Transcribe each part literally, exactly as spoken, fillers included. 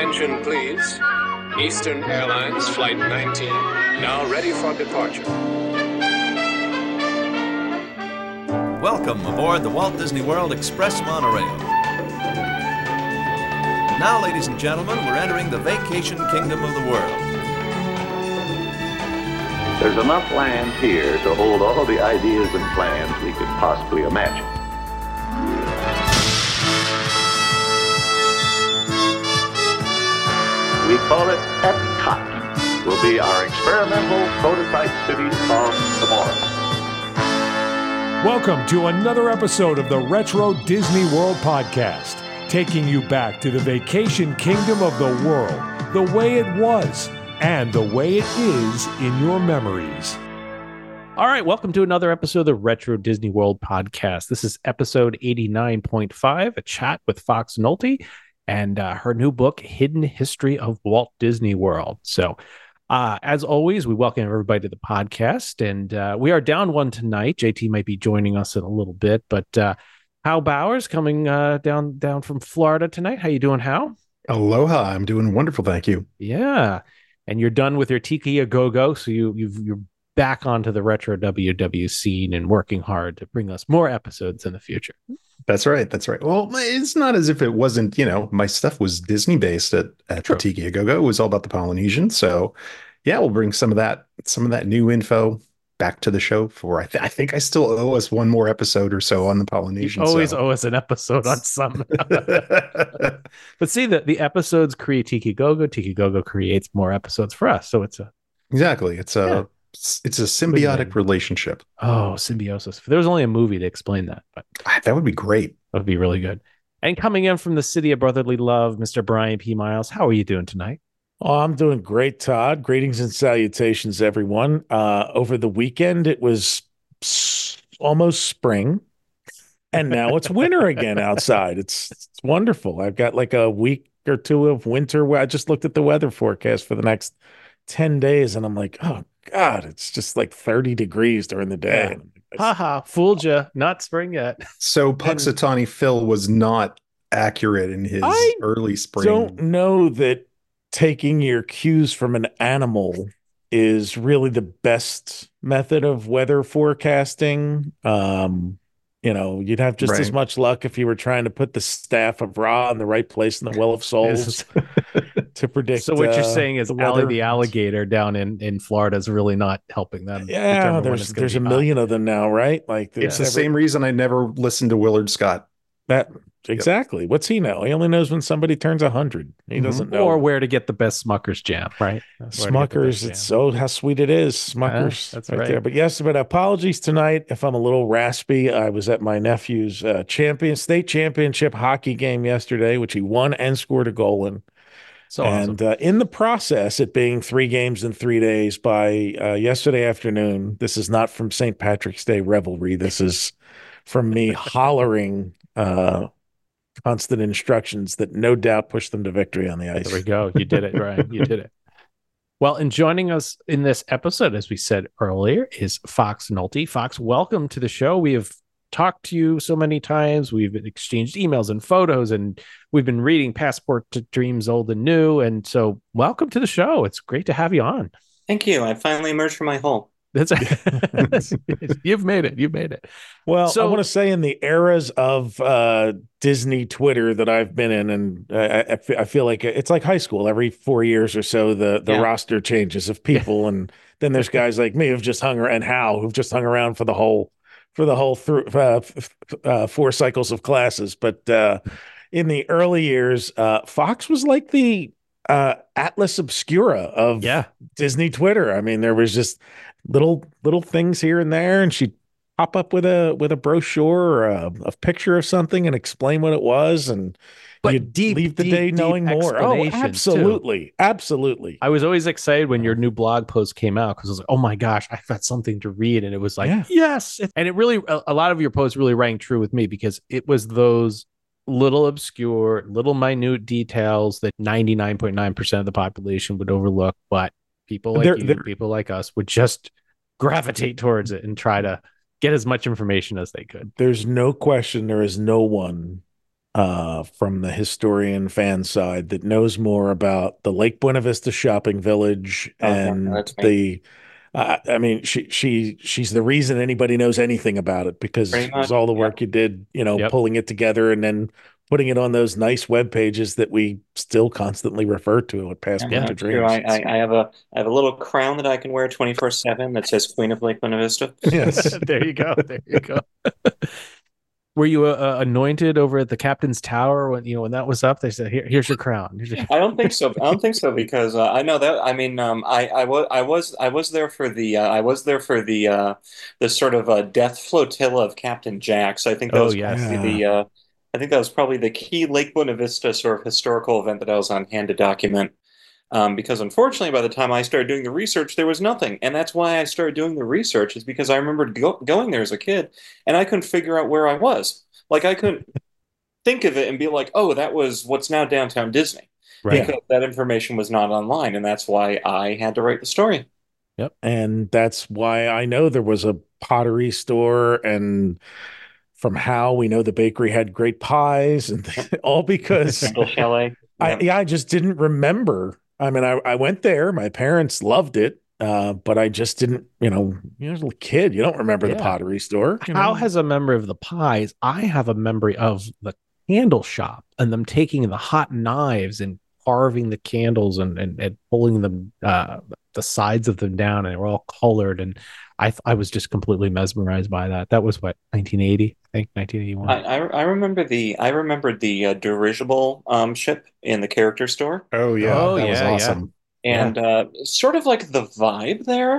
Attention, please. Eastern Airlines Flight nineteen, now ready for departure. Welcome aboard the Walt Disney World Express monorail. Now, ladies and gentlemen, we're entering the vacation kingdom of the world. There's enough land here to hold all the ideas and plans we could possibly imagine. We call it Epcot. Will be our experimental prototype city of tomorrow. Welcome to another episode of the Retro Disney World Podcast, taking you back to the vacation kingdom of the world, the way it was, and the way it is in your memories. All right, welcome to another episode of the Retro Disney World Podcast. This is episode eighty-nine point five, a chat with Fox Nolte and uh, her new book, Hidden History of Walt Disney World. So, uh, as always, we welcome everybody to the podcast, and uh, we are down one tonight. J T might be joining us in a little bit, but uh, Hal Bowers coming uh, down down from Florida tonight. How you doing, Hal? Aloha, I'm doing wonderful, thank you. Yeah, and you're done with your Tiki a Go-Go, so you you've, you're back onto the retro W W scene and working hard to bring us more episodes in the future. That's right. That's right. Well, it's not as if it wasn't, you know, my stuff was Disney based at, at the Tiki a Go-Go. It was all about the Polynesian. So yeah, we'll bring some of that, some of that new info back to the show for, I, th- I think I still owe us one more episode or so on the Polynesian. You always so. owe us an episode on some. But see that the episodes create Tiki Go-Go. Tiki Go-Go creates more episodes for us. So it's a, exactly. It's a, yeah. It's a symbiotic relationship. Oh, symbiosis. There was only a movie to explain that, but that would be great. That would be really good. And coming in from the city of brotherly love, Mister Brian P. Miles, how are you doing tonight? Oh, I'm doing great, Todd. Greetings and salutations, everyone. Uh, over the weekend, it was s- almost spring, and now it's winter again outside. It's, it's wonderful. I've got like a week or two of winter where I just looked at the weather forecast for the next ten days, and I'm like, oh, God, it's just like thirty degrees during the day. Yeah. Haha, fooled you. Not spring yet. So Puxatawny Phil was not accurate in his I early spring. Don't know that taking your cues from an animal is really the best method of weather forecasting. Um, you know, you'd have just right. as much luck if you were trying to put the staff of Ra in the right place in the Well of Souls to predict. So what uh, you're saying is the Allie weather. the alligator down in, in Florida is really not helping them. Yeah, there's there's a hot. million of them now, right? Like it's the every, same reason I never listened to Willard Scott. That exactly. Yep. What's he know? He only knows when somebody turns a hundred. He mm-hmm. doesn't know, or where to get the best Smucker's jam, right? Smucker's. It's so how sweet it is, Smucker's. Yeah, that's right, right there. But yes, but apologies tonight if I'm a little raspy. I was at my nephew's uh, champion state championship hockey game yesterday, which he won and scored a goal in. So and awesome. uh, in the process, it being three games in three days by uh, yesterday afternoon. This is not from Saint Patrick's Day revelry. This is from me hollering uh, constant instructions that no doubt pushed them to victory on the ice. There we go. You did it, Ryan. You did it. Well, and joining us in this episode, as we said earlier, is Fox Nolte. Fox, welcome to the show. We have talked to you so many times. We've exchanged emails and photos, and we've been reading Passport to Dreams Old and New. And so welcome to the show. It's great to have you on. Thank you. I finally emerged from my hole. That's You've made it. You've made it. Well, so, I want to say in the eras of uh, Disney Twitter that I've been in, and I, I feel like it's like high school. Every four years or so, the, the yeah. roster changes of people. And then there's guys like me who've just hung around, and Hal, who've just hung around for the whole for the whole through uh, uh, four cycles of classes. But uh, in the early years, uh, Fox was like the uh, Atlas Obscura of yeah. Disney Twitter. I mean, there was just little little things here and there, and she'd pop up with a with a brochure or a, a picture of something and explain what it was, and but you'd deep, leave the deep, day deep knowing more. Oh, absolutely, too. absolutely. I was always excited when your new blog post came out because I was like, oh my gosh, I've got something to read, and it was like, yeah. yes, and it really a, a lot of your posts really rang true with me because it was those little obscure, little minute details that ninety-nine point nine percent of the population would overlook, but people like they're, you, they're, people like us would just gravitate towards it and try to get as much information as they could. There's no question there is no one uh, from the historian fan side that knows more about the Lake Buena Vista shopping village Oh, yeah, and that's me. the. Uh, I mean, she she she's the reason anybody knows anything about it because Pretty it was much, all the yeah. work you did, you know, Yep. pulling it together and then putting it on those nice web pages that we still constantly refer to at Passport Yeah, to that's true. Dreams. I, I, I have a I have a little crown that I can wear twenty-four seven that says Queen of Lake Buena Vista. Yes. There you go. There you go. Were you uh, anointed over at the captain's tower when you know when that was up? They said, Here, "Here's your crown." Here's your... I don't think so. I don't think so because uh, I know that. I mean, um, I, I was I was I was there for the uh, I was there for the uh, the sort of uh, death flotilla of Captain Jack. So I think that Oh, was yes. probably the uh, I think that was probably the key Lake Buena Vista sort of historical event that I was on hand to document. Um, because unfortunately, by the time I started doing the research, there was nothing, and that's why I started doing the research. Is because I remembered go going there as a kid, and I couldn't figure out where I was. Like I couldn't think of it and be like, oh, that was what's now downtown Disney. Right. Because that information was not online, and that's why I had to write the story. And that's why I know there was a pottery store, and from how we know the bakery had great pies, and all because Central Chalet. I Yeah. yeah I just didn't remember. I mean, I, I went there. My parents loved it, uh, but I just didn't. You know, you're a little kid. You don't remember the Yeah. pottery store. You How know? has a memory of the pies? I have a memory of the candle shop and them taking the hot knives and carving the candles and and, and pulling them uh, the sides of them down, and they were all colored. And I th- I was just completely mesmerized by that. That was what nineteen eighty, I think nineteen eighty-one. I, I I remember the I remembered the uh, dirigible um, ship in the character store, Oh yeah, Oh, that was yeah, yeah. awesome. and uh, sort of like the vibe there.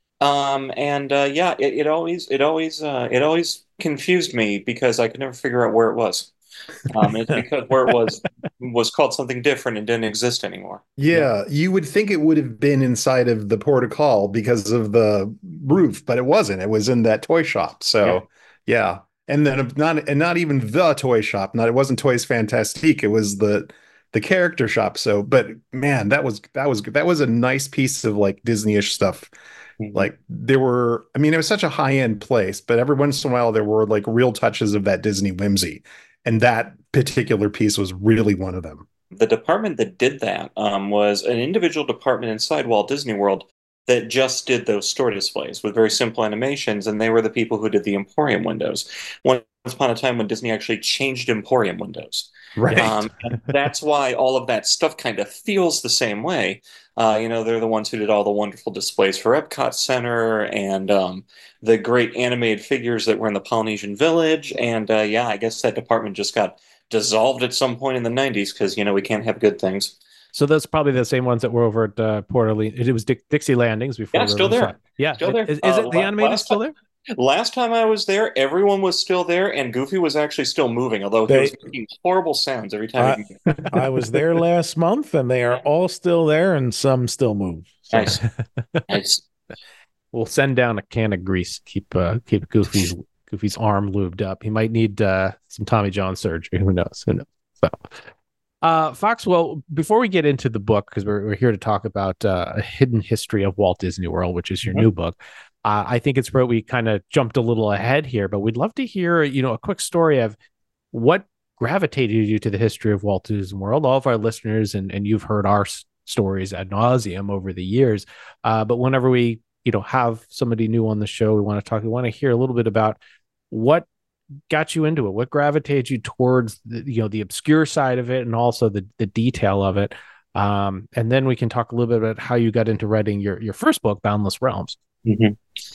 Um, and uh, yeah, it, it always it always uh, it always confused me because I could never figure out where it was. Um, it's because where it was was called something different and didn't exist anymore. Yeah, you would think it would have been inside of the port of call because of the roof, but it wasn't. It was in that toy shop. So yeah. And then not and not even the toy shop. Not it wasn't Toys Fantastique. It was the the character shop. So, but man, that was that was that was a nice piece of like Disney-ish stuff. Mhm. Like there were, I mean, it was such a high-end place, but every once in a while there were like real touches of that Disney whimsy. And that particular piece was really one of them. The department that did that um, was an individual department inside Walt Disney World that just did those store displays with very simple animations, and they were the people who did the Emporium windows. Once upon a time when Disney actually changed Emporium windows. Right. Um, and that's why all of that stuff kind of feels the same way. Uh, you know, they're the ones who did all the wonderful displays for Epcot Center and um, the great animated figures that were in the Polynesian Village. And uh, yeah, I guess that department just got dissolved at some point in the nineties because, you know, we can't have good things. So that's probably the same ones that were over at uh, Port Orleans. It was Dick- Dixie Landings before. Yeah, the still there. Yeah, Still there. Is, is Uh, it the la- animated last still time- there? Last time I was there, everyone was still there, and Goofy was actually still moving, although he They- was making horrible sounds every time he moved. I was there last month, and they are all still there, and some still move. So- Nice. Nice. We'll send down a can of grease. Keep uh, keep Goofy's Goofy's arm lubed up. He might need uh, some Tommy John surgery. Who knows? Who knows? So, uh, Fox. Well, before we get into the book, because we're we're here to talk about uh, a hidden history of Walt Disney World, which is your Mhm. new book. Uh, I think it's where we kind of jumped a little ahead here, but we'd love to hear, you know, a quick story of what gravitated you to the history of Walt Disney World. All of our listeners, and, and you've heard our s- stories ad nauseum over the years. Uh, but whenever we, you know, have somebody new on the show, we want to talk, we want to hear a little bit about what got you into it, what gravitated you towards the, you know, the obscure side of it and also the, the detail of it. Um, and then we can talk a little bit about how you got into writing your, your first book, Boundless Realms. Mhm.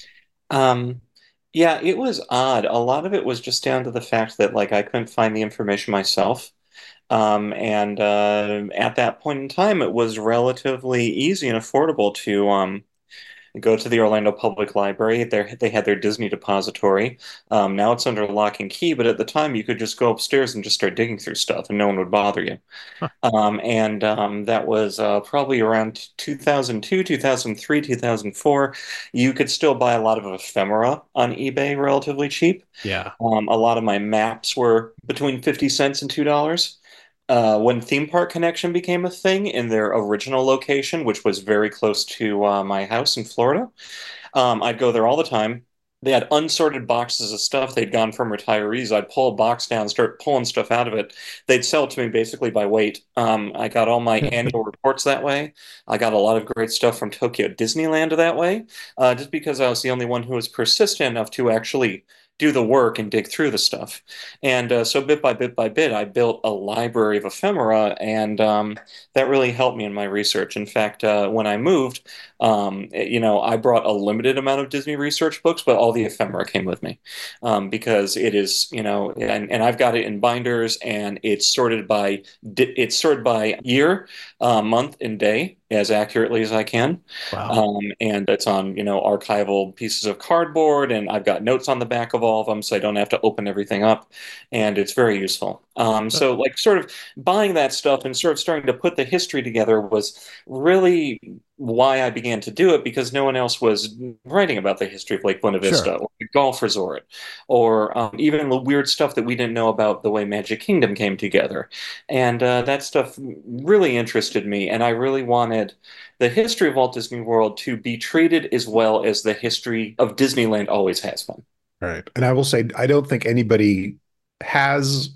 Um, yeah, it was odd. A lot of it was just down to the fact that like I couldn't find the information myself. Um, and uh, at that point in time, it was relatively easy and affordable to um, go to the Orlando Public Library. There, they had their Disney depository. Um, now it's under lock and key, but at the time you could just go upstairs and just start digging through stuff, and no one would bother you. Huh. Um, and um, that was uh, probably around two thousand two, two thousand three, two thousand four. You could still buy a lot of ephemera on eBay relatively cheap. Yeah. Um, a lot of my maps were between fifty cents and two dollars. Uh, when Theme Park Connection became a thing in their original location, which was very close to uh, my house in Florida, um, I'd go there all the time. they had unsorted boxes of stuff they'd gone from retirees. I'd pull a box down, start pulling stuff out of it. They'd sell it to me basically by weight. Um, I got all my annual reports that way. I got a lot of great stuff from Tokyo Disneyland that way, uh, just because I was the only one who was persistent enough to actually do the work and dig through the stuff. And uh, so bit by bit by bit, I built a library of ephemera, and um, that really helped me in my research. In fact, uh, when I moved, um, you know, I brought a limited amount of Disney research books, but all the ephemera came with me um, because it is, you know, and, and I've got it in binders, and it's sorted by it's sorted by year, uh, month, and day as accurately as I can. Wow. Um, and it's on, you know, archival pieces of cardboard, and I've got notes on the back of all of them, so I don't have to open everything up, and it's very useful. Um, so, like, sort of buying that stuff and sort of starting to put the history together was really why I began to do it, because no one else was writing about the history of Lake Buena Vista Sure. or the golf resort, or um, even the weird stuff that we didn't know about the way Magic Kingdom came together. And uh, that stuff really interested me, and I really wanted the history of Walt Disney World to be treated as well as the history of Disneyland always has been. Right. And I will say, I don't think anybody has,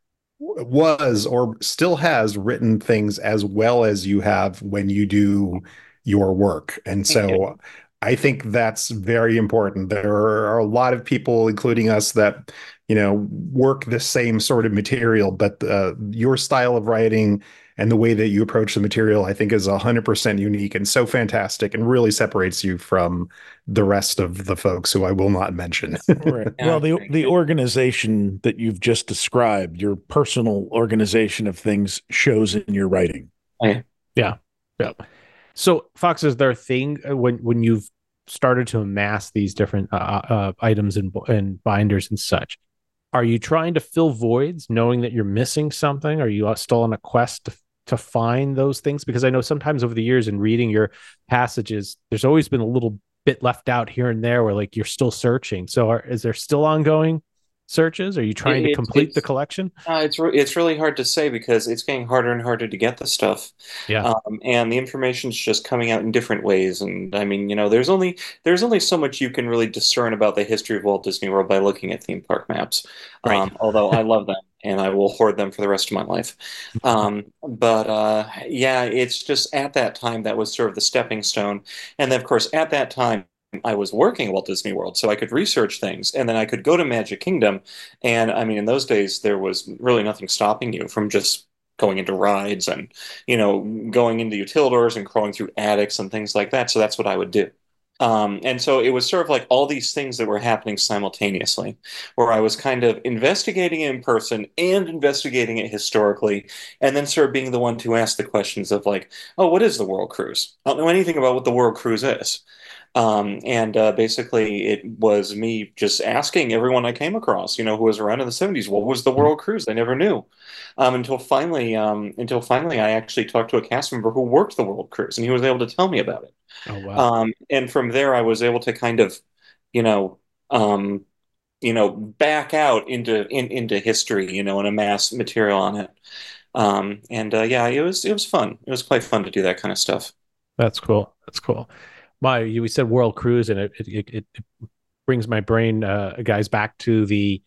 was, or still has written things as well as you have when you do your work. And so I think that's very important. There are a lot of people, including us, that, you know, work the same sort of material, but uh, your style of writing and the way that you approach the material, I think, is one hundred percent unique and so fantastic, and really separates you from the rest of the folks who I will not mention. Right. Well, the the organization that you've just described, your personal organization of things, shows in your writing. Right. Yeah. Yeah. So, Fox, is there a thing uh, when when you've started to amass these different uh, uh, items and, and binders and such? Are you trying to fill voids, knowing that you're missing something? Are you still on a quest to to find those things? Because I know sometimes over the years in reading your passages, there's always been a little bit left out here and there where, like, you're still searching. So, are, is there still ongoing searches? Are you trying It- to complete the it's- collection? Uh, it's re it's really hard to say because it's getting harder and harder to get the stuff. Yeah. Um, and the information's just coming out in different ways. And I mean, you know, there's only there's only so much you can really discern about the history of Walt Disney World by looking at theme park maps. Right. Um, although I love them and I will hoard them for the rest of my life. Um, but uh, yeah, it's just at that time that was sort of the stepping stone. And then, of course, at that time, I was working at Walt Disney World, so I could research things, and then I could go to Magic Kingdom. And I mean, in those days, there was really nothing stopping you from just going into rides and, you know, going into utilidors and crawling through attics and things like that. So that's what I would do. Um, and so it was sort of like all these things that were happening simultaneously, where I was kind of investigating it in person and investigating it historically, and then sort of being the one to ask the questions of, like, oh, what is the World Cruise? I don't know anything about what the World Cruise is. Um, and uh, basically, it was me just asking everyone I came across, you know, who was around in the seventies, what was the World Cruise? They never knew. Um, until finally, um, until finally, I actually talked to a cast member who worked the World Cruise, and he was able to tell me about it. Oh, wow. Um, and from there, I was able to kind of, you know, um, you know, back out into in, into history, you know, and amass material on it. Um, and uh, yeah, it was it was fun. It was quite fun to do that kind of stuff. That's cool. That's cool. My, you we said World Cruise, and it it, it, it brings my brain, uh, guys, back to the,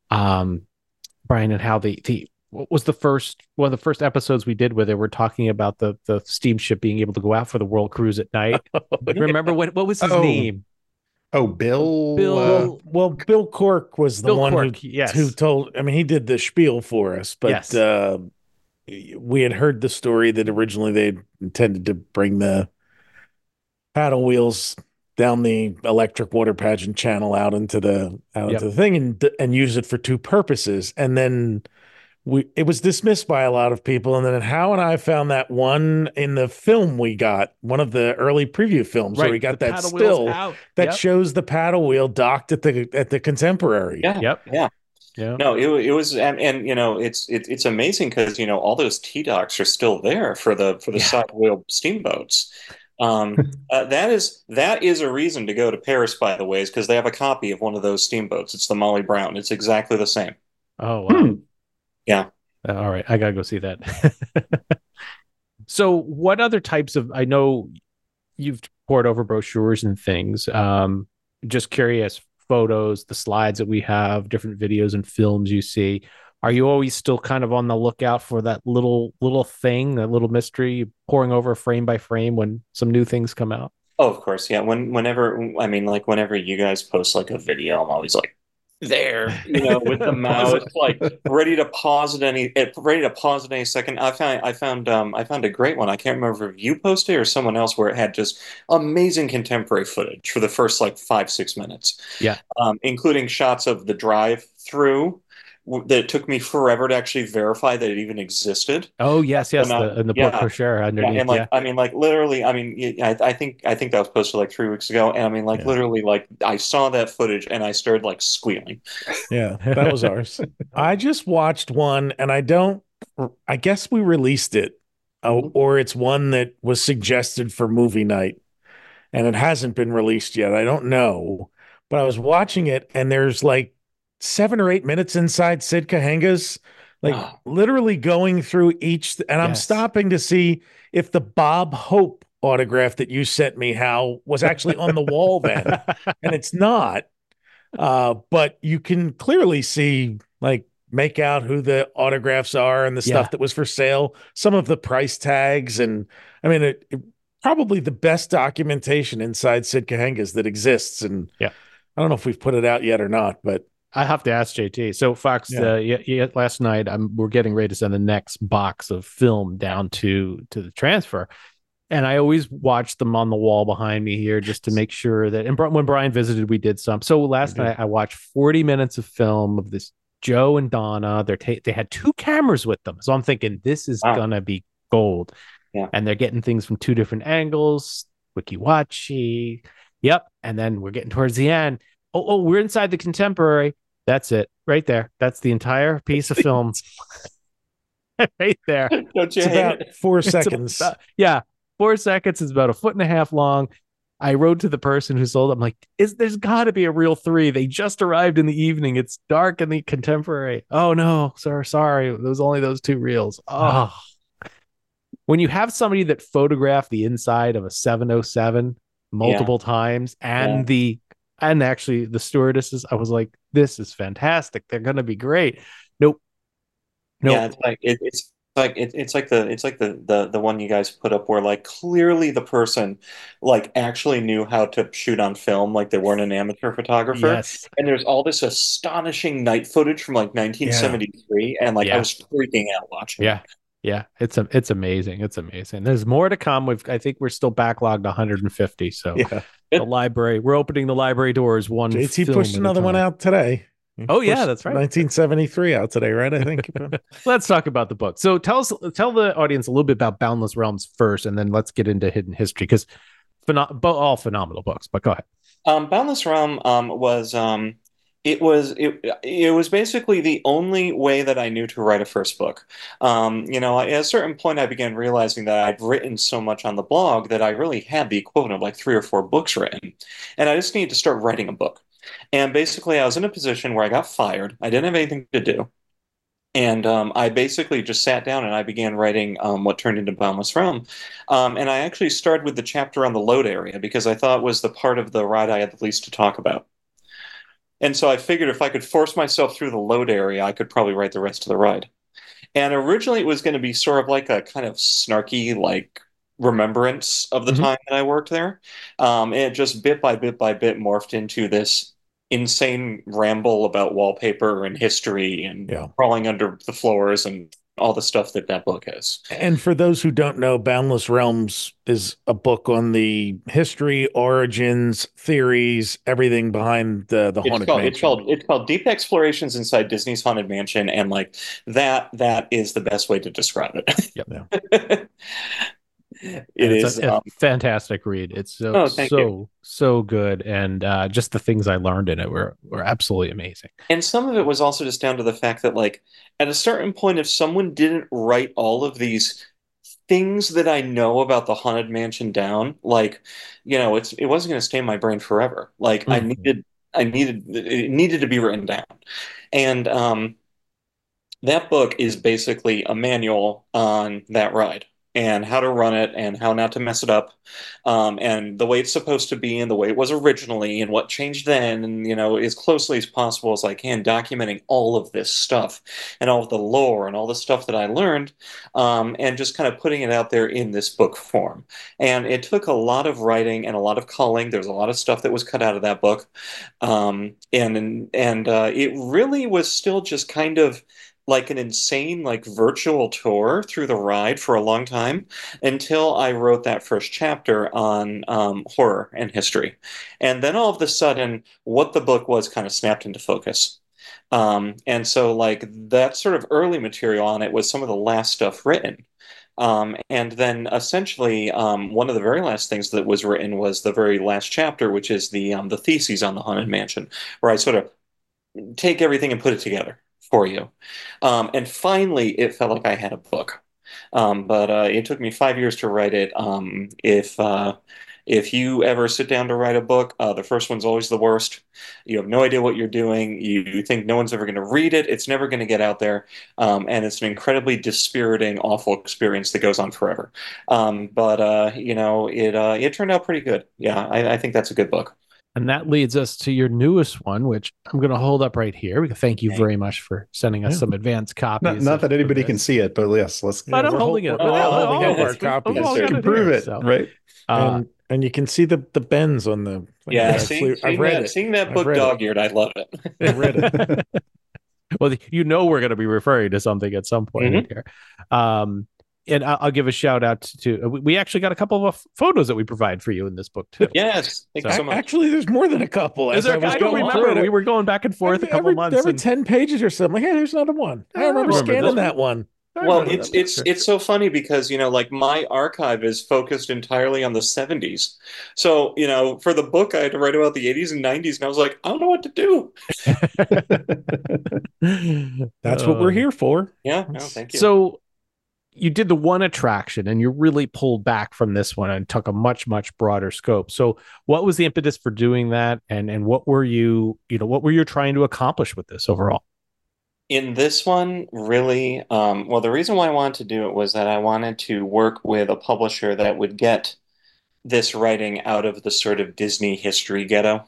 um, Brian, and how the the what was the first one of the first episodes we did where they were talking about the the steamship being able to go out for the World Cruise at night. Remember what what was his Oh. name? Oh, Bill. Bill- uh, Well, well, Bill Cork was the Bill one Cork, who, yes. who told, I mean, he did the spiel for us, but Yes. uh, we had heard the story that originally they intended to bring the paddle wheels down the electric water pageant channel out into the out Yep. into the thing and and use it for two purposes. And then we it was dismissed by a lot of people. And then Howe and I found that one in the film we got, one of the early preview films where we got the that paddle wheels still out. that Yep. shows the paddle wheel docked at the at the Contemporary. Yeah. Yep. Yeah. Yeah. No, it, it was, and, and you know, it's it, it's amazing because, you know, all those T docks are still there for the for the Yeah. side wheel steamboats. Um, uh, that is that is a reason to go to Paris, by the way, is because they have a copy of one of those steamboats. It's the Molly Brown. It's exactly the same. Oh, wow. Yeah. Uh, all right, I gotta go see that. So, what other types of? I know you've poured over brochures and things. Um, just curious, photos, the slides that we have, different videos and films you see, are you always still kind of on the lookout for that little little thing, that little mystery, pouring over frame by frame when some new things come out? Oh, of course, yeah. When whenever I mean, like whenever you guys post like a video, I'm always like there, you know, with the mouse, like ready to pause at any, ready to pause at any second. I found, I found, um, I found a great one. I can't remember if you posted it or someone else, where it had just amazing contemporary footage for the first like five, six minutes. Yeah, um, including shots of the drive-through that it took me forever to actually verify that it even existed. Oh yes, yes, not, the, in the yeah, book brochure underneath. Yeah, and like yeah. I mean, like literally, I mean, I, I think I think that was posted like three weeks ago, and I mean, like Yeah. literally, like I saw that footage and I started like squealing. Yeah, that was ours. I just watched one, and I don't. I guess we released it, uh, Mhm. or it's one that was suggested for movie night, and it hasn't been released yet. I don't know, but I was watching it, and there's like seven or eight minutes inside Sid Cahenga's, like Oh. literally going through each, and I'm Yes. stopping to see if the Bob Hope autograph that you sent me, Hal, was actually on the wall then, and it's not. Uh, but you can clearly see, like, make out who the autographs are and the Yeah. stuff that was for sale, some of the price tags, and I mean, it, it probably the best documentation inside Sid Cahenga's that exists. And Yeah. I don't know if we've put it out yet or not, but I have to ask J T. So Fox, Yeah. uh, yeah, yeah, last night I'm we're getting ready to send the next box of film down to to the transfer, and I always watch them on the wall behind me here just to make sure that. And Bri- when Brian visited, we did some. So last We did. night I watched forty minutes of film of this Joe and Donna. They're ta- they had two cameras with them, so I'm thinking this is Wow. gonna be gold. Yeah. And they're getting things from two different angles. Wikiwachi, yep. And then we're getting towards the end. Oh, oh, we're inside the contemporary. That's it, right there. That's the entire piece of film, right there. Don't you it's hate about it? four It's seconds. about- yeah, four seconds is about a foot and a half long. I wrote to the person who sold it. I'm like, "Is there's got to be a real three? They just arrived in the evening. It's dark in the contemporary. Oh no, sir, sorry, there was only those two reels. Oh, when you have somebody that photographed the inside of a seven oh seven multiple times, and Yeah. the and actually the stewardesses, I was like, this is fantastic. They're gonna be great. Nope, nope. Yeah, it's like it, it's like it, it's like the it's like the, the the one you guys put up where like clearly the person like actually knew how to shoot on film, like they weren't an amateur photographer. Yes. And there's all this astonishing night footage from like nineteen seventy-three, and like Yeah. I was freaking out watching. Yeah. Yeah, it's a, it's amazing. It's amazing. There's more to come. We've I think we're still backlogged one hundred fifty. So Yeah. the library, we're opening the librry doors one. J T film pushed at a another one time. out today. He Oh, yeah, pushed that's right. nineteen seventy-three out today, right? I think. Let's talk about the book. So tell us, tell the audience a little bit about Boundless Realms first, and then let's get into Hidden History, because pheno- bo- all phenomenal books. But go ahead. Um, Boundless Realm um, was um, it was it it was basically the only way that I knew to write a first book. Um, you know, at a certain point, I began realizing that I'd written so much on the blog that I really had the equivalent of like three or four books written, and I just needed to start writing a book. And basically, I was in a position where I got fired. I didn't have anything to do. And um, I basically just sat down and I began writing um, what turned into Boundless Realm. Um, and I actually started with the chapter on the load area because I thought was the part of the ride I had the least to talk about. And so I figured if I could force myself through the load area, I could probably write the rest of the ride. And originally it was going to be sort of like a kind of snarky, like, remembrance of the Mhm. time that I worked there. Um, and it just bit by bit by bit morphed into this insane ramble about wallpaper and history and Yeah. crawling under the floors and all the stuff that that book has. And for those who don't know, Boundless Realms is a book on the history, origins, theories, everything behind the the It's haunted called, mansion. it's called it's called Deep Explorations Inside Disney's Haunted Mansion, and like that that is the best way to describe it. Yep. It And it's is. a, a um, fantastic read. It's so Oh, thank so you. so good, and uh, just the things I learned in it were were absolutely amazing. And some of it was also just down to the fact that, like, at a certain point, if someone didn't write all of these things that I know about the Haunted Mansion down, like, you know, it's it wasn't going to stay in my brain forever. Like, I Mhm. needed, I needed, it needed to be written down. And um, that book is basically a manual on that ride. and how to run it and how not to mess it up, um, and the way it's supposed to be and the way it was originally and what changed then, and you know, as closely as possible as I can, documenting all of this stuff and all of the lore and all the stuff that I learned, um, and just kind of putting it out there in this book form. And it took a lot of writing and a lot of culling. There's a lot of stuff that was cut out of that book, um, and and uh, it really was still just kind of like an insane like virtual tour through the ride for a long time until I wrote that first chapter on um, horror and history. And then all of a sudden, what the book was kind of snapped into focus. Um, and so like that sort of early material on it was some of the last stuff written. Um, and then essentially, um, one of the very last things that was written was the very last chapter, which is the um, the theses on the Haunted Mansion, where I sort of take everything and put it together for you. Um, and finally, it felt like I had a book. Um, but uh, it took me five years to write it. Um, if uh, if you ever sit down to write a book, uh, the first one's always the worst. You have no idea what you're doing. You think no one's ever going to read it. It's never going to get out there. Um, and it's an incredibly dispiriting, awful experience that goes on forever. Um, but, uh, you know, it uh, it turned out pretty good. Yeah, I, I think that's a good book. And that leads us to your newest one, which I'm going to hold up right here. We can thank you very much for sending us Yeah. some advanced copies. Not, not of- that anybody of can this. see it, but yes, let's But I'm we're holding hol- it. we're all Yeah, holding all up of our us. copies. We've all you got can it prove here, it, so. right? Uh, and and you can see the the bends on the Yeah, I've see, flew- I've seeing read that, it. seeing that I've book read it. dog-eared, I love it. I've read it. well, you know we're going to be referring to something at some point Mhm. here. Um, and I'll, I'll give a shout out to, to. We actually got a couple of photos that we provide for you in this book too. Yes, thank you So- so Ac- much. Actually, there's more than a couple. Is As there? I was I don't going remember. through it, We were going back and forth a couple every, months. Every and- ten pages or something. Like, hey, there's another one. I I remember remember scanning this that one. I Well, remember it's that it's picture. it's so funny because, you know, like my archive is focused entirely on the seventies. So, you know, for the book I had to write about the eighties and nineties, and I was like, I don't know what to do. That's what we're Uh, here for. Yeah, no, thank you. So you did the one attraction and you really pulled back from this one and took a much, much broader scope. So what was the impetus for doing that? And and what were you, you know, what were you trying to accomplish with this overall? In this one, really, um, well, the reason why I wanted to do it was that I wanted to work with a publisher that would get this writing out of the sort of Disney history ghetto,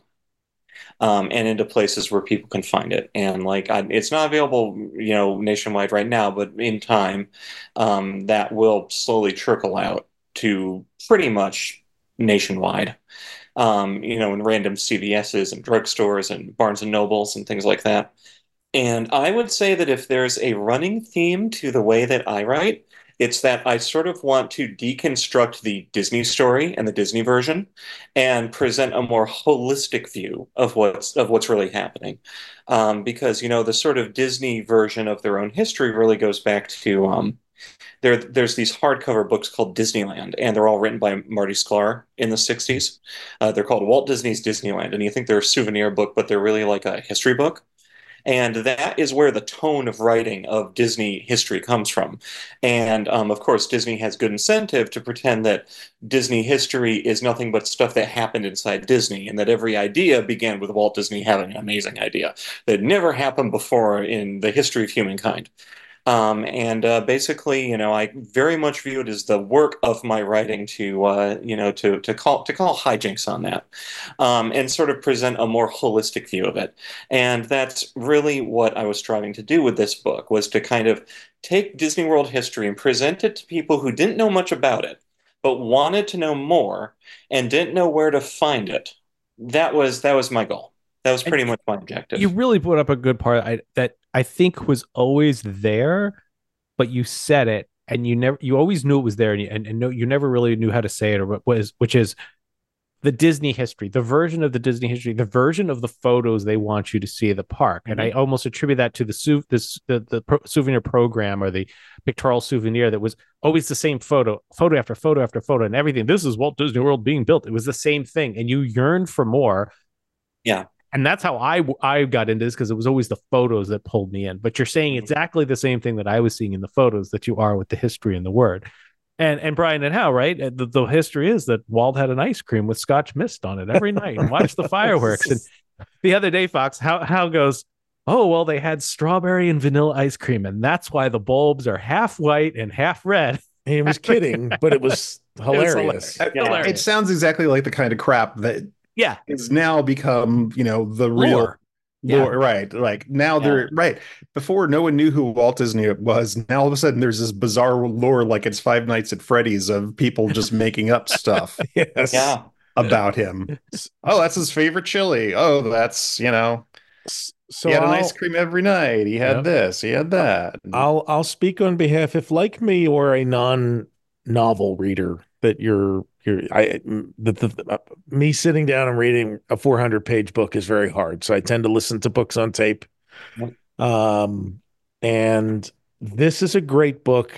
um, and into places where people can find it. And like, I, it's not available, you know, nationwide right now, but in time, um, that will slowly trickle out to pretty much nationwide. Um, you know, in random C V S's and drugstores and Barnes and Nobles and things like that. And I would say that if there's a running theme to the way that I write, it's that I sort of want to deconstruct the Disney story and the Disney version and present a more holistic view of what's of what's really happening. Um, because, you know, the sort of Disney version of their own history really goes back to um, there. There's these hardcover books called Disneyland, and they're all written by Marty Sklar in the sixties. Uh, they're called Walt Disney's Disneyland, and you think they're a souvenir book, but they're really like a history book. And that is where the tone of writing of Disney history comes from. And um, of course, Disney has good incentive to pretend that Disney history is nothing but stuff that happened inside Disney, and that every idea began with Walt Disney having an amazing idea that never happened before in the history of humankind. Um, and uh, basically, you know, I very much view it as the work of my writing to, uh, you know, to to call to call hijinks on that, um, and sort of present a more holistic view of it. And that's really what I was striving to do with this book, was to kind of take Disney World history and present it to people who didn't know much about it, but wanted to know more and didn't know where to find it. That was that was my goal. That was pretty much my objective. You really put up a good part I, that I think was always there, but you said it and you never, you always knew it was there, and you, and, and no, you never really knew how to say it, or what was, which is the Disney history, the version of the Disney history, the version of the photos they want you to see of the park. Mm-hmm. And I almost attribute that to the su- this, the, the pro- souvenir program, or the pictorial souvenir, that was always the same photo, photo after photo after photo, and everything. This is Walt Disney World being built. It was the same thing, and you yearned for more. Yeah. And that's how I I got into this, because it was always the photos that pulled me in. But you're saying exactly the same thing that I was seeing in the photos that you are with the history and the word. And and Brian and Hal, right? The, the history is that Walt had an ice cream with Scotch mist on it every night and watched the fireworks. And the other day, Fox, Hal, Hal goes, oh, well, they had strawberry and vanilla ice cream, and that's why the bulbs are half white and half red. He was kidding, but it was hilarious. hilarious. Uh, Yeah. It sounds exactly like the kind of crap that Yeah. is now become, you know, the real Lore. lore, Yeah. right? Like now they're right. Before no one knew who Walt Disney was. Now all of a sudden there's this bizarre lore, like it's Five Nights at Freddy's, of people just making up stuff Yes. Yeah. about him. Oh, that's his favorite chili. Oh, that's, you know, So he had an I'll- ice cream every night. He had Yep. this. He had that. I'll I'll speak on behalf, if like me or a non-novel reader, that you're you're I the, the uh, me sitting down and reading a four hundred page book is very hard. So I tend to listen to books on tape. Yep. Um, and this is a great book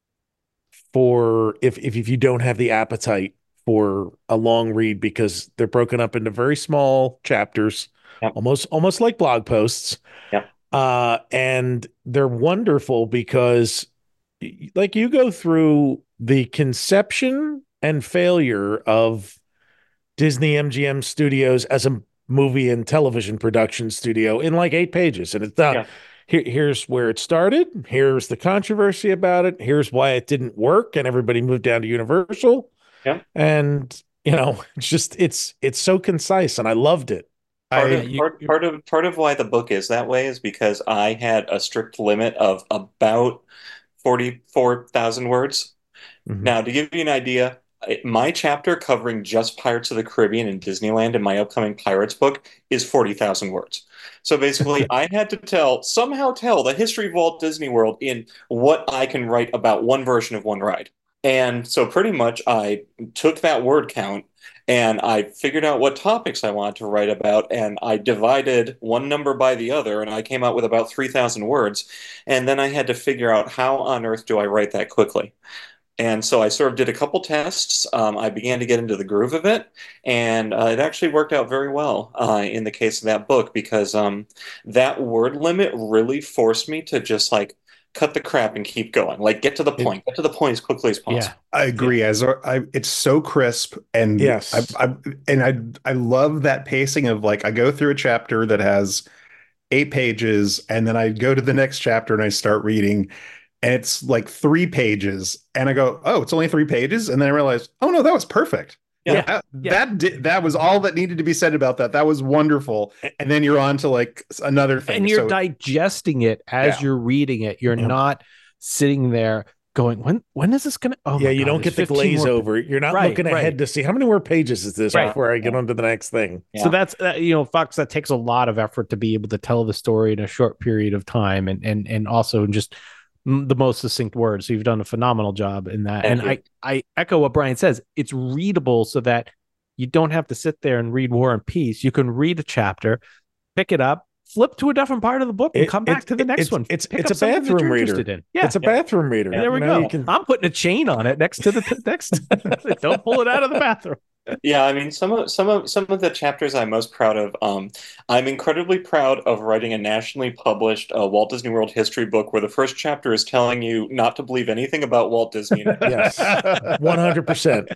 for if if if you don't have the appetite for a long read, because they're broken up into very small chapters, Yep. almost almost like blog posts. Yep. Uh, and they're wonderful because, y- like, you go through the conception and failure of Disney M G M Studios as a movie and television production studio in like eight pages, and it's done. Yeah. Here, here's where it started. Here's the controversy about it. Here's why it didn't work, and everybody moved down to Universal. Yeah. And you know, it's just it's it's so concise, and I loved it. Part, I, of, part, part of part of why the book is that way is because I had a strict limit of about forty-four thousand words. Mhm. Now, to give you an idea, I- my chapter covering just Pirates of the Caribbean and Disneyland in my upcoming Pirates book is forty thousand words. So basically, I had to tell, somehow tell the history of Walt Disney World in what I can write about one version of one ride. And so pretty much I took that word count and I figured out what topics I wanted to write about, and I divided one number by the other, and I came out with about three thousand words. And then I had to figure out how on earth do I write that quickly. And so I sort of did a couple tests. Um, I began to get into the groove of it, and uh, it actually worked out very well uh, in the case of that book, because um, that word limit really forced me to just like cut the crap and keep going. Like get to the point, get to the point as quickly as possible. Yeah. I agree. As I, it's so crisp, and Yes. I, I and I I love that pacing of like I go through a chapter that has eight pages, and then I go to the next chapter and I start reading, and it's like three pages, and I go, oh, it's only three pages, and then I realize, oh no, that was perfect. Yeah. that Yeah. that, did, that was all that needed to be said about that. That was wonderful, and then you're on to like another thing, And you're So- digesting it as Yeah. you're reading it. You're Yeah. not sitting there going, when when is this gonna oh yeah, my you God, don't there's get the fifteen glaze more- over. You're not Right, looking right. ahead to see how many more pages is this Right. before I get on to the next thing. Yeah. So that's uh, you know, Fox, that takes a lot of effort to be able to tell the story in a short period of time, and and and also in just mm, the most succinct words. So you've done a phenomenal job in that. Thank and you. I I echo what Brian says. It's readable so that you don't have to sit there and read War and Peace. You can read a chapter, pick it up, flip to a different part of the book, and It- come back it's- to the next it's- one. it's- Pick it's up a something that bathroom you're reader. interested in. Yeah, It's a bathroom reader. there we You know, go. you can- I'm putting a chain on it next to the t- next. Don't pull it out of the bathroom. Yeah, I mean, some of some of some of the chapters I'm most proud of. Um, I'm incredibly proud of writing a nationally published uh, Walt Disney World history book where the first chapter is telling you not to believe anything about Walt Disney. Yes, one hundred percent.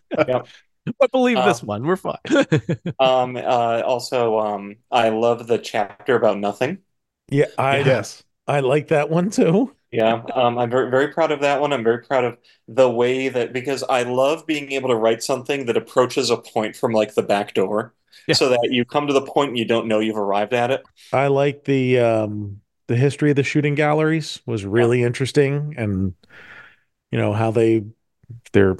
But believe Uh, this one, we're fine. Um, uh, also, um, I love the chapter about nothing. Yeah, I yes. I like that one too. Yeah, um, I'm very, very proud of that one. I'm very proud of the way that, because I love being able to write something that approaches a point from like the back door, Yeah. so that you come to the point and you don't know you've arrived at it. I like the um the history of the shooting galleries was really interesting, and you know how they they're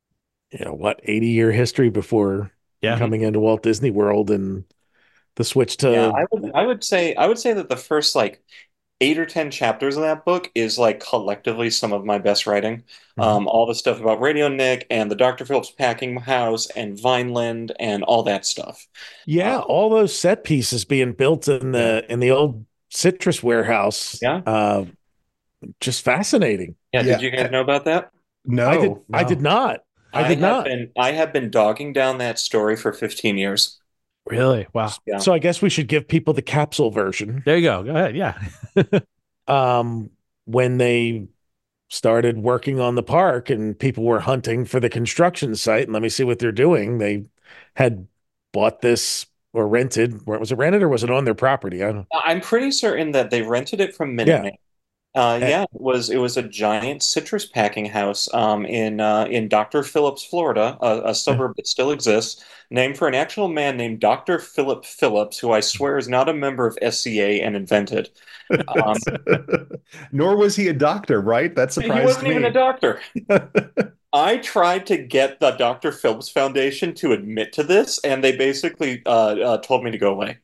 you know what eighty year history before Yeah. coming into Walt Disney World, and the switch to Yeah, I would, I would say, I would say that the first like eight or ten chapters of that book is like collectively some of my best writing. Mhm. Um, all the stuff about Radio Nick and the Doctor Phillips packing house and Vineland and all that stuff. yeah, uh, all those set pieces being built in the in the old citrus warehouse. Yeah. Uh, just fascinating. Yeah, Yeah. did you guys know about that? No, I did I no. did not. I did have not. been I have been dogging down that story for fifteen years. Really? Wow. Yeah. So I guess we should give people the capsule version. There you go. Go ahead. Yeah. Um, when they started working on the park and people were hunting for the construction site, and let me see what they're doing. They had bought this or rented. Where was it rented or was it on their property? I don't. I'm pretty certain that they rented it from Minute Yeah. Maid. Uh, Eh, yeah, it was it was a giant citrus packing house um, in uh, in doctor Phillips, Florida, a, a suburb that still exists, named for an actual man named doctor Philip Phillips, who I swear is not a member of S C A and invented. Um, Nor was he a doctor, right? That he surprised wasn't even a me. doctor. I tried to get the doctor Phillips Foundation to admit to this, and they basically uh, uh, told me to go away.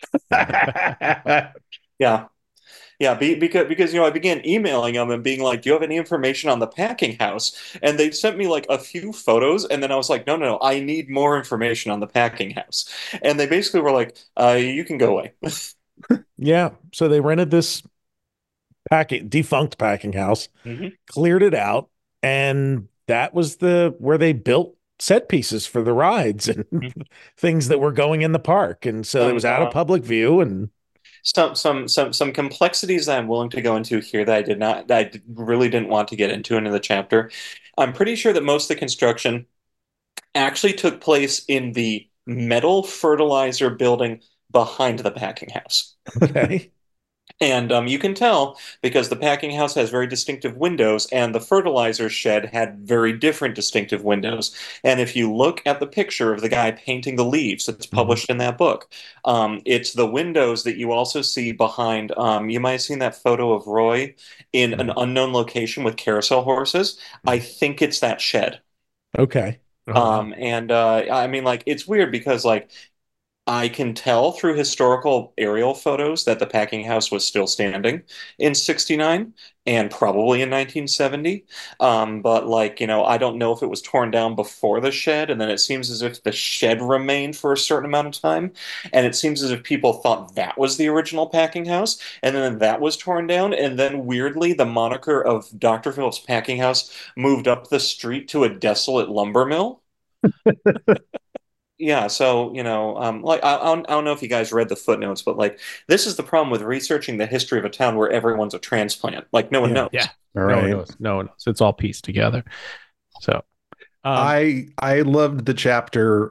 Yeah. Yeah, be, because because you know I began emailing them and being like, "Do you have any information on the packing house?" And they sent me like a few photos, and then I was like, "No, no, no, I need more information on the packing house." And they basically were like, uh, "You can go away." yeah. So they rented this packing defunct packing house, Mhm. cleared it out, and that was the where they built set pieces for the rides and things that were going in the park. And so it Some was out of uh, public view. And some some some some complexities that I'm willing to go into here that I did not that I d- really didn't want to get into in the chapter. I'm pretty sure that most of the construction actually took place in the metal fertilizer building behind the packing house. okay. And um, you can tell because the packing house has very distinctive windows, and the fertilizer shed had very different distinctive windows. And if you look at the picture of the guy painting the leaves that's Mhm. published in that book, um, it's the windows that you also see behind. Um, you might have seen that photo of Roy in an Mhm. unknown location with carousel horses. I think it's that shed. Okay. Oh wow. Um, and uh, I mean, like, it's weird because, like, I can tell through historical aerial photos that the packing house was still standing in sixty-nine and probably in nineteen seventy. Um, but, like, you know, I don't know if it was torn down before the shed, and then it seems as if the shed remained for a certain amount of time. And it seems as if people thought that was the original packing house, and then that was torn down. And then, weirdly, the moniker of doctor Phillips Packing House moved up the street to a desolate lumber mill. Yeah, so you know, um, like I, I don't, I don't know if you guys read the footnotes, but like this is the problem with researching the history of a town where everyone's a transplant. Like no one Yeah. knows. Yeah. All No one right. knows. No one knows. It's all pieced together. So, um, I I loved the chapter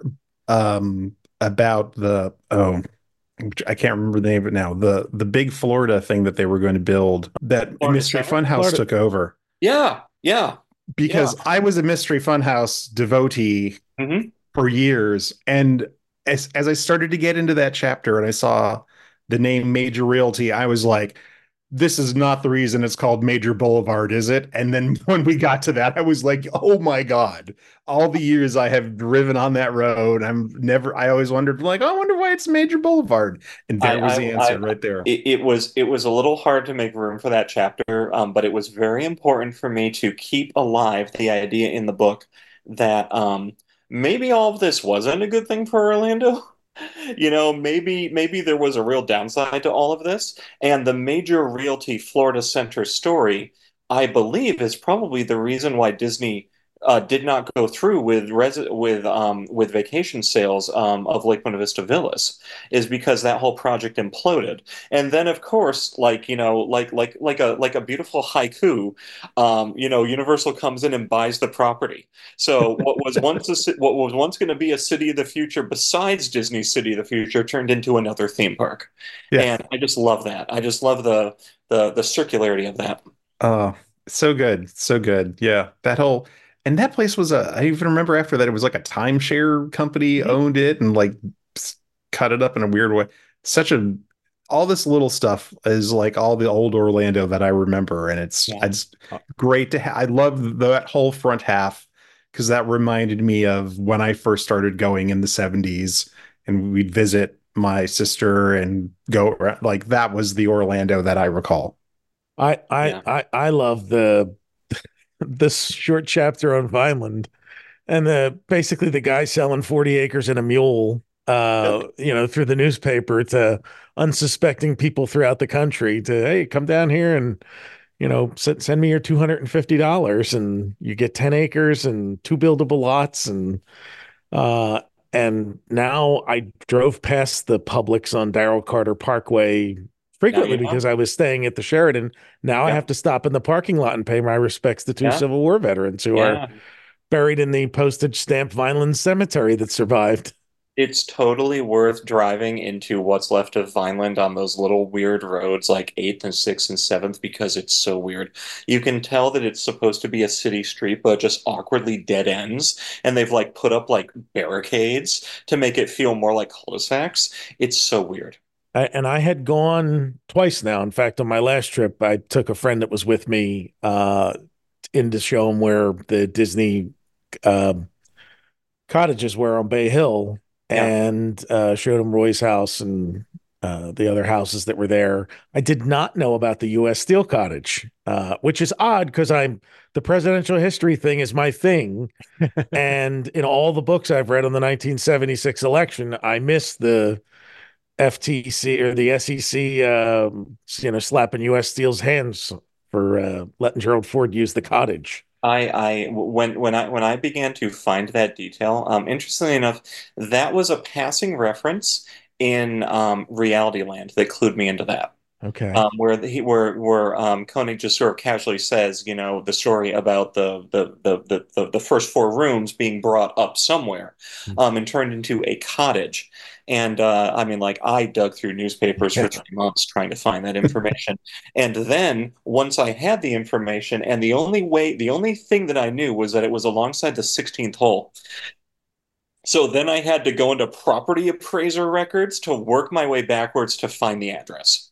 um about the oh which I can't remember the name of it now. The the big Florida thing that they were going to build that Florida Mystery Center? Funhouse Florida. took over. Yeah, yeah, yeah. Because I was a Mystery Funhouse devotee hmm for years. And as as I started to get into that chapter and I saw the name Major Realty, I was like, this is not the reason it's called Major Boulevard, is it? And then when we got to that, I was like, oh my God. All the years I have driven on that road, I'm never I always wondered, like, oh, I wonder why it's Major Boulevard. And I, there was I, the answer I, right there. it, it was it was a little hard to make room for that chapter, um, but it was very important for me to keep alive the idea in the book that um, maybe all of this wasn't a good thing for Orlando. You know, maybe maybe there was a real downside to all of this, and the Major Realty Florida Center story, I believe, is probably the reason why Disney uh, did not go through with resi with um, with vacation sales um, of Lake Buena Vista Villas, is because that whole project imploded. And then, of course, like you know, like like like a like a beautiful haiku, um, you know, Universal comes in and buys the property. So what was once a, ci- what was once going to be a city of the future besides Disney City of the Future turned into another theme park. Yeah. And I just love that. I just love the the the circularity of that. Oh, so good. So good. Yeah. That whole and that place was a I even remember after that it was like a timeshare company Mhm. owned it and like s- cut it up in a weird way. Such a all this little stuff is like all the old Orlando that I remember and it's Yeah. it's great to ha I love that whole front half because that reminded me of when I first started going in the seventies and we'd visit my sister and go around. Like that was the Orlando that I recall. I I Yeah. I I love the this short chapter on Vineland and the basically the guy selling forty acres and a mule uh you know through the newspaper to unsuspecting people throughout the country to hey come down here and you know send, send me your two hundred fifty dollars and you get ten acres and two buildable lots and uh and now I drove past the Publix on Darrell Carter Parkway Now frequently you because know. I was staying at the Sheridan. Now I Yeah. have to stop in the parking lot and pay my respects to two Yeah. Civil War veterans who are Yeah. buried in the postage stamp Vineland cemetery that survived. It's totally worth driving into what's left of Vineland on those little weird roads like eighth and sixth and seventh because it's so weird. You can tell that it's supposed to be a city street, but it just awkwardly dead ends. And they've like put up like barricades to make it feel more like cul-de-sacs. It's so weird. I, and I had gone twice now. In fact, on my last trip, I took a friend that was with me uh, in to show him where the Disney uh, cottages were on Bay Hill. Yeah. And uh, showed him Roy's house and uh, the other houses that were there. I did not know about the U S Steel Cottage, uh, which is odd because I'm the presidential history thing is my thing. And in all the books I've read on the nineteen seventy-six election, I missed the F T C or the S E C, um, you know, slapping U S Steel's hands for uh, letting Gerald Ford use the cottage. I, I when when I when I began to find that detail, um, interestingly enough, that was a passing reference in um, Reality Land that clued me into that. Okay. Um, where he where where um, Koenig just sort of casually says, you know, the story about the the the the, the first four rooms being brought up somewhere, um, and turned into a cottage. And uh, I mean, like I dug through newspapers for three months trying to find that information. And then once I had the information, and the only way, the only thing that I knew was that it was alongside the sixteenth hole. So then I had to go into property appraiser records to work my way backwards to find the address.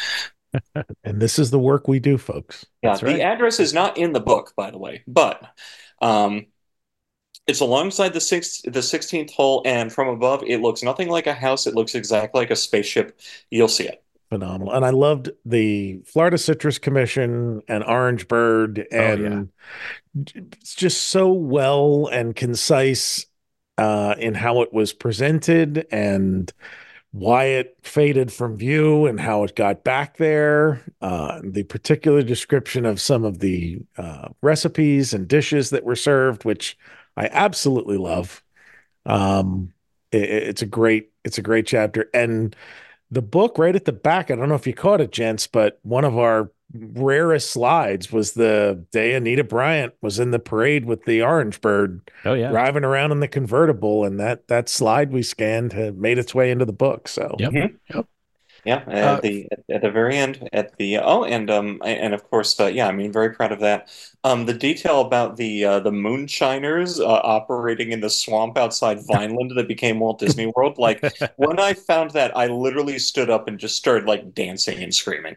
And this is the work we do, folks. Yeah, That's right. The address is not in the book, by the way, but um, it's alongside the sixth, the sixteenth hole, and from above, it looks nothing like a house. It looks exactly like a spaceship. You'll see it. Phenomenal. And I loved the Florida Citrus Commission and Orange Bird, and oh, yeah. It's just so well and concise uh, in how it was presented and why it faded from view and how it got back there. Uh, the particular description of some of the uh, recipes and dishes that were served, which I absolutely love. Um, it, it's a great, it's a great chapter. And the book right at the back, I don't know if you caught it, gents, but one of our rarest slides was the day Anita Bryant was in the parade with the Orange Bird. Oh yeah, driving around in the convertible, and that that slide we scanned had made its way into the book. So yep, mm-hmm. yep. Yeah, at uh, the at the very end, at the oh, and um, and of course, uh, yeah, I mean, very proud of that. Um, the detail about the uh, the moonshiners uh, operating in the swamp outside Vineland that became Walt Disney World. Like when I found that, I literally stood up and just started like dancing and screaming.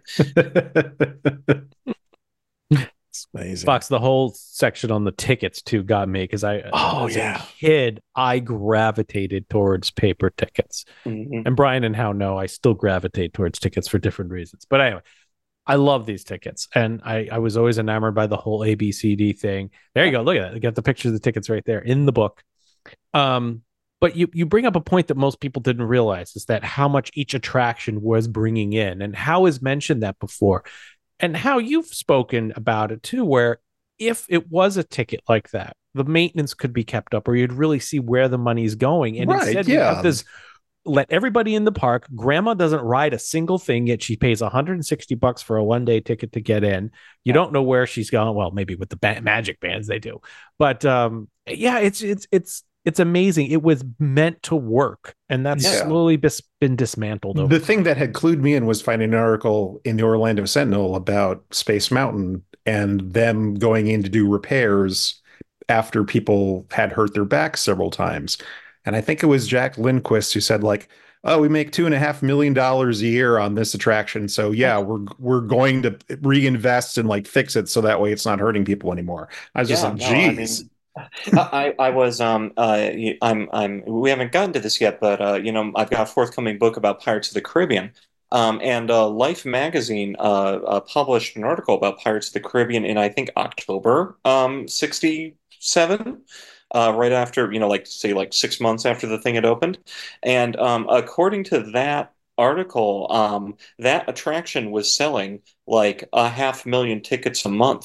It's amazing. Fox, the whole section on the tickets too got me because I, oh as yeah, a kid, I gravitated towards paper tickets, mm-hmm. and Brian and How know I still gravitate towards tickets for different reasons. But anyway, I love these tickets, and I, I was always enamored by the whole A B C D thing. There you go, look at that. You got the picture of the tickets right there in the book. Um, but you you bring up a point that most people didn't realize is that how much each attraction was bringing in, and How has mentioned that before. And How you've spoken about it too, where if it was a ticket like that, the maintenance could be kept up, or you'd really see where the money's going. And right, instead, yeah. we have this, let everybody in the park. Grandma doesn't ride a single thing, yet she pays one hundred sixty bucks for a one day ticket to get in. You don't know where she's going. Well, maybe with the ba- magic bands they do, but um, yeah, it's it's it's. It's amazing. It was meant to work, and that's yeah. slowly bis- been dismantled. Over. The thing that had clued me in was finding an article in the Orlando Sentinel about Space Mountain and them going in to do repairs after people had hurt their backs several times. And I think it was Jack Lindquist who said, like, oh, we make two and a half million dollars a year on this attraction. So yeah, we're we're going to reinvest and like fix it so that way it's not hurting people anymore. I was just yeah, like, no, geez. I mean, I, I was um uh I'm I'm we haven't gotten to this yet, but uh you know I've got a forthcoming book about Pirates of the Caribbean, um and uh, Life magazine uh, uh published an article about Pirates of the Caribbean in I think October um sixty-seven, uh right after you know like say like six months after the thing had opened, and um according to that article, um that attraction was selling like a half million tickets a month.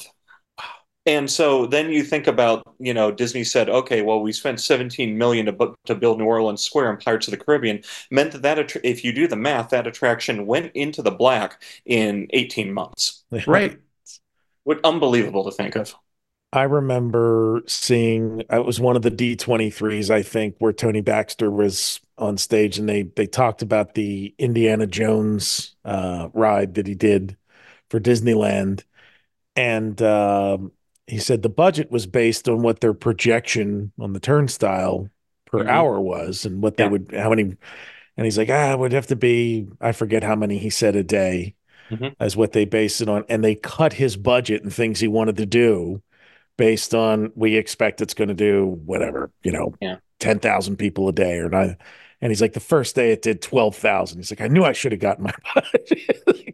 And so then you think about, you know, Disney said, okay, well, we spent seventeen million dollars to, to build New Orleans Square and Pirates of the Caribbean, meant that, that if you do the math, that attraction went into the black in eighteen months. Right. What unbelievable to think of. I remember seeing, it was one of the D twenty-threes, I think, where Tony Baxter was on stage, and they they talked about the Indiana Jones uh, ride that he did for Disneyland. And um, he said the budget was based on what their projection on the turnstile per Mhm. hour was, and what they Yeah. would, how many, and he's like, ah, it would have to be, I forget how many he said a day Mhm. as what they based it on. And they cut his budget and things he wanted to do based on, we expect it's going to do whatever, you know, Yeah. ten thousand people a day or not. And he's like, the first day it did twelve thousand. He's like, I knew I should have gotten my budget.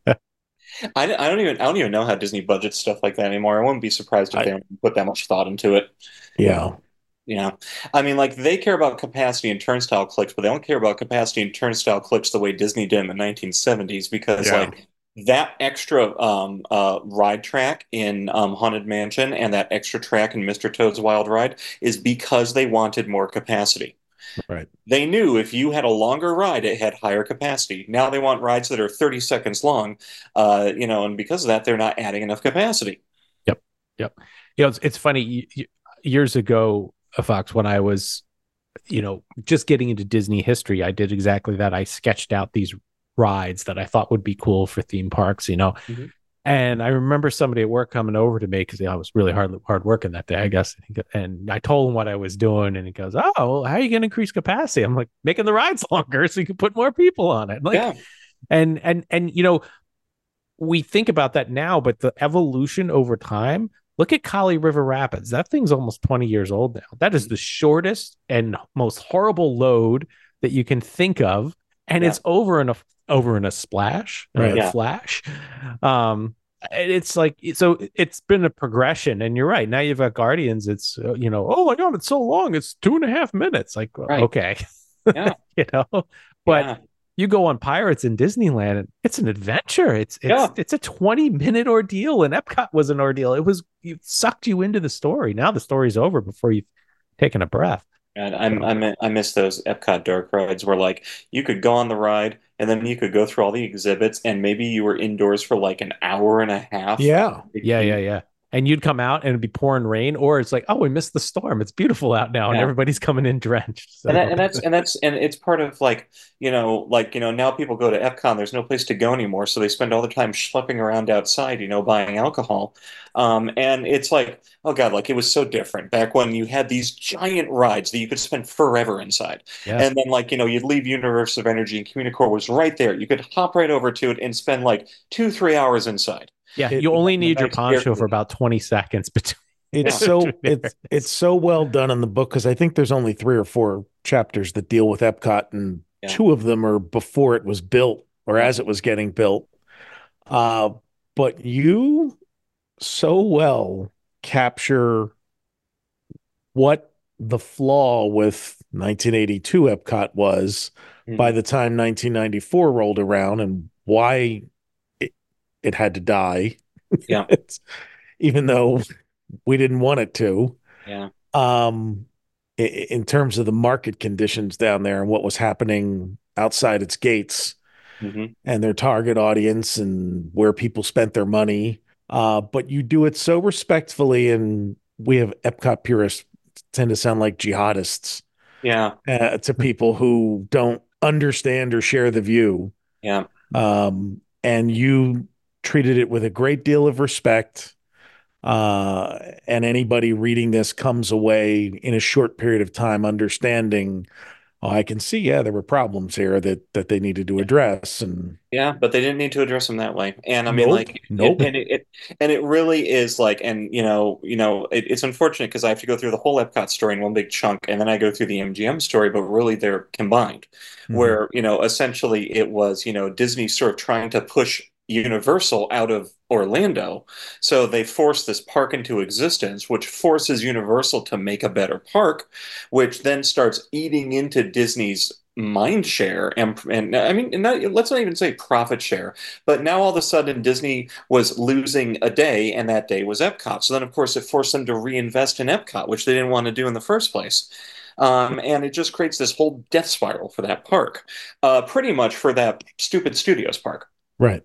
I, I don't even I don't even know how Disney budgets stuff like that anymore. I wouldn't be surprised if I- they don't put that much thought into it. Yeah. You know, I mean, like they care about capacity and turnstile clicks, but they don't care about capacity and turnstile clicks the way Disney did in the nineteen seventies because, Yeah. like, that extra um, uh, ride track in um, Haunted Mansion and that extra track in Mister Toad's Wild Ride is because they wanted more capacity. Right. They knew if you had a longer ride, it had higher capacity. Now they want rides that are thirty seconds long, uh, you know, and because of that, they're not adding enough capacity. Yep. Yep. You know, it's, it's funny. y- y- Years ago, uh, Fox, when I was, you know, just getting into Disney history, I did exactly that. I sketched out these rides that I thought would be cool for theme parks, you know. Mhm. And I remember somebody at work coming over to me because I was really hard hard working that day, I guess. And I told him what I was doing, and he goes, "Oh, well, how are you going to increase capacity?" I'm like, "Making the rides longer so you can put more people on it." Like, Yeah. and and and you know, we think about that now, but the evolution over time. Look at Kali River Rapids. That thing's almost twenty years old now. That is the shortest and most horrible load that you can think of, and Yeah. it's over in a over in a splash, Right. a Yeah. flash. Um, and it's like so. It's been a progression, and you're right. Now you've got Guardians. It's uh, you know, oh my god, it's so long. It's two and a half minutes. Like Right. okay, Yeah. you know, but. Yeah. You go on Pirates in Disneyland, and it's an adventure. It's it's Yeah. it's a twenty minute ordeal, and Epcot was an ordeal. It was it sucked you into the story. Now the story's over before you've taken a breath. And I'm, I'm I miss those Epcot dark rides where like you could go on the ride and then you could go through all the exhibits and maybe you were indoors for like an hour and a half. Yeah. Yeah, yeah, yeah. And you'd come out and it'd be pouring rain, or it's like, oh, we missed the storm. It's beautiful out now, and Yeah. everybody's coming in drenched. So. And, that, and that's and that's and it's part of like you know like you know now people go to Epcot. There's no place to go anymore, so they spend all their time schlepping around outside, you know, buying alcohol. Um, and it's like, oh God, like it was so different back when you had these giant rides that you could spend forever inside. Yeah. And then like you know you'd leave Universe of Energy and Communicore was right there. You could hop right over to it and spend like two three hours inside. Yeah, It- you only need your nice poncho air for about twenty seconds between. It's Yeah. so it's it's so well done in the book because I think there's only three or four chapters that deal with Epcot, and Yeah. two of them are before it was built or as it was getting built. Uh, but you so well capture what the flaw with nineteen eighty-two Epcot was Mhm. by the time nineteen ninety-four rolled around, and why it, it had to die. Yeah. It's, even though we didn't want it to. Yeah. Um, i- in terms of the market conditions down there and what was happening outside its gates hmm and their target audience and where people spent their money. Uh, but you do it so respectfully, and we have Epcot purists tend to sound like jihadists Yeah. uh, to people who don't understand or share the view. Yeah. Um, and you treated it with a great deal of respect. Uh, and anybody reading this comes away in a short period of time understanding, oh, I can see, yeah, there were problems here that that they needed to address. And Yeah, but they didn't need to address them that way. And I mean, Nope, like, nope. it, and it, it and it really is like, and you know, you know, it, it's unfortunate because I have to go through the whole Epcot story in one big chunk, and then I go through the M G M story, but really they're combined. Mhm. Where you know, essentially, it was you know Disney sort of trying to push Universal out of Orlando, so they force this park into existence, which forces Universal to make a better park, which then starts eating into Disney's mind share and and I mean and not, let's not even say profit share, but now all of a sudden Disney was losing a day, and that day was Epcot. So then of course it forced them to reinvest in Epcot, which they didn't want to do in the first place. Um, and it just creates this whole death spiral for that park, uh, pretty much for that stupid Studios park. right. Yeah.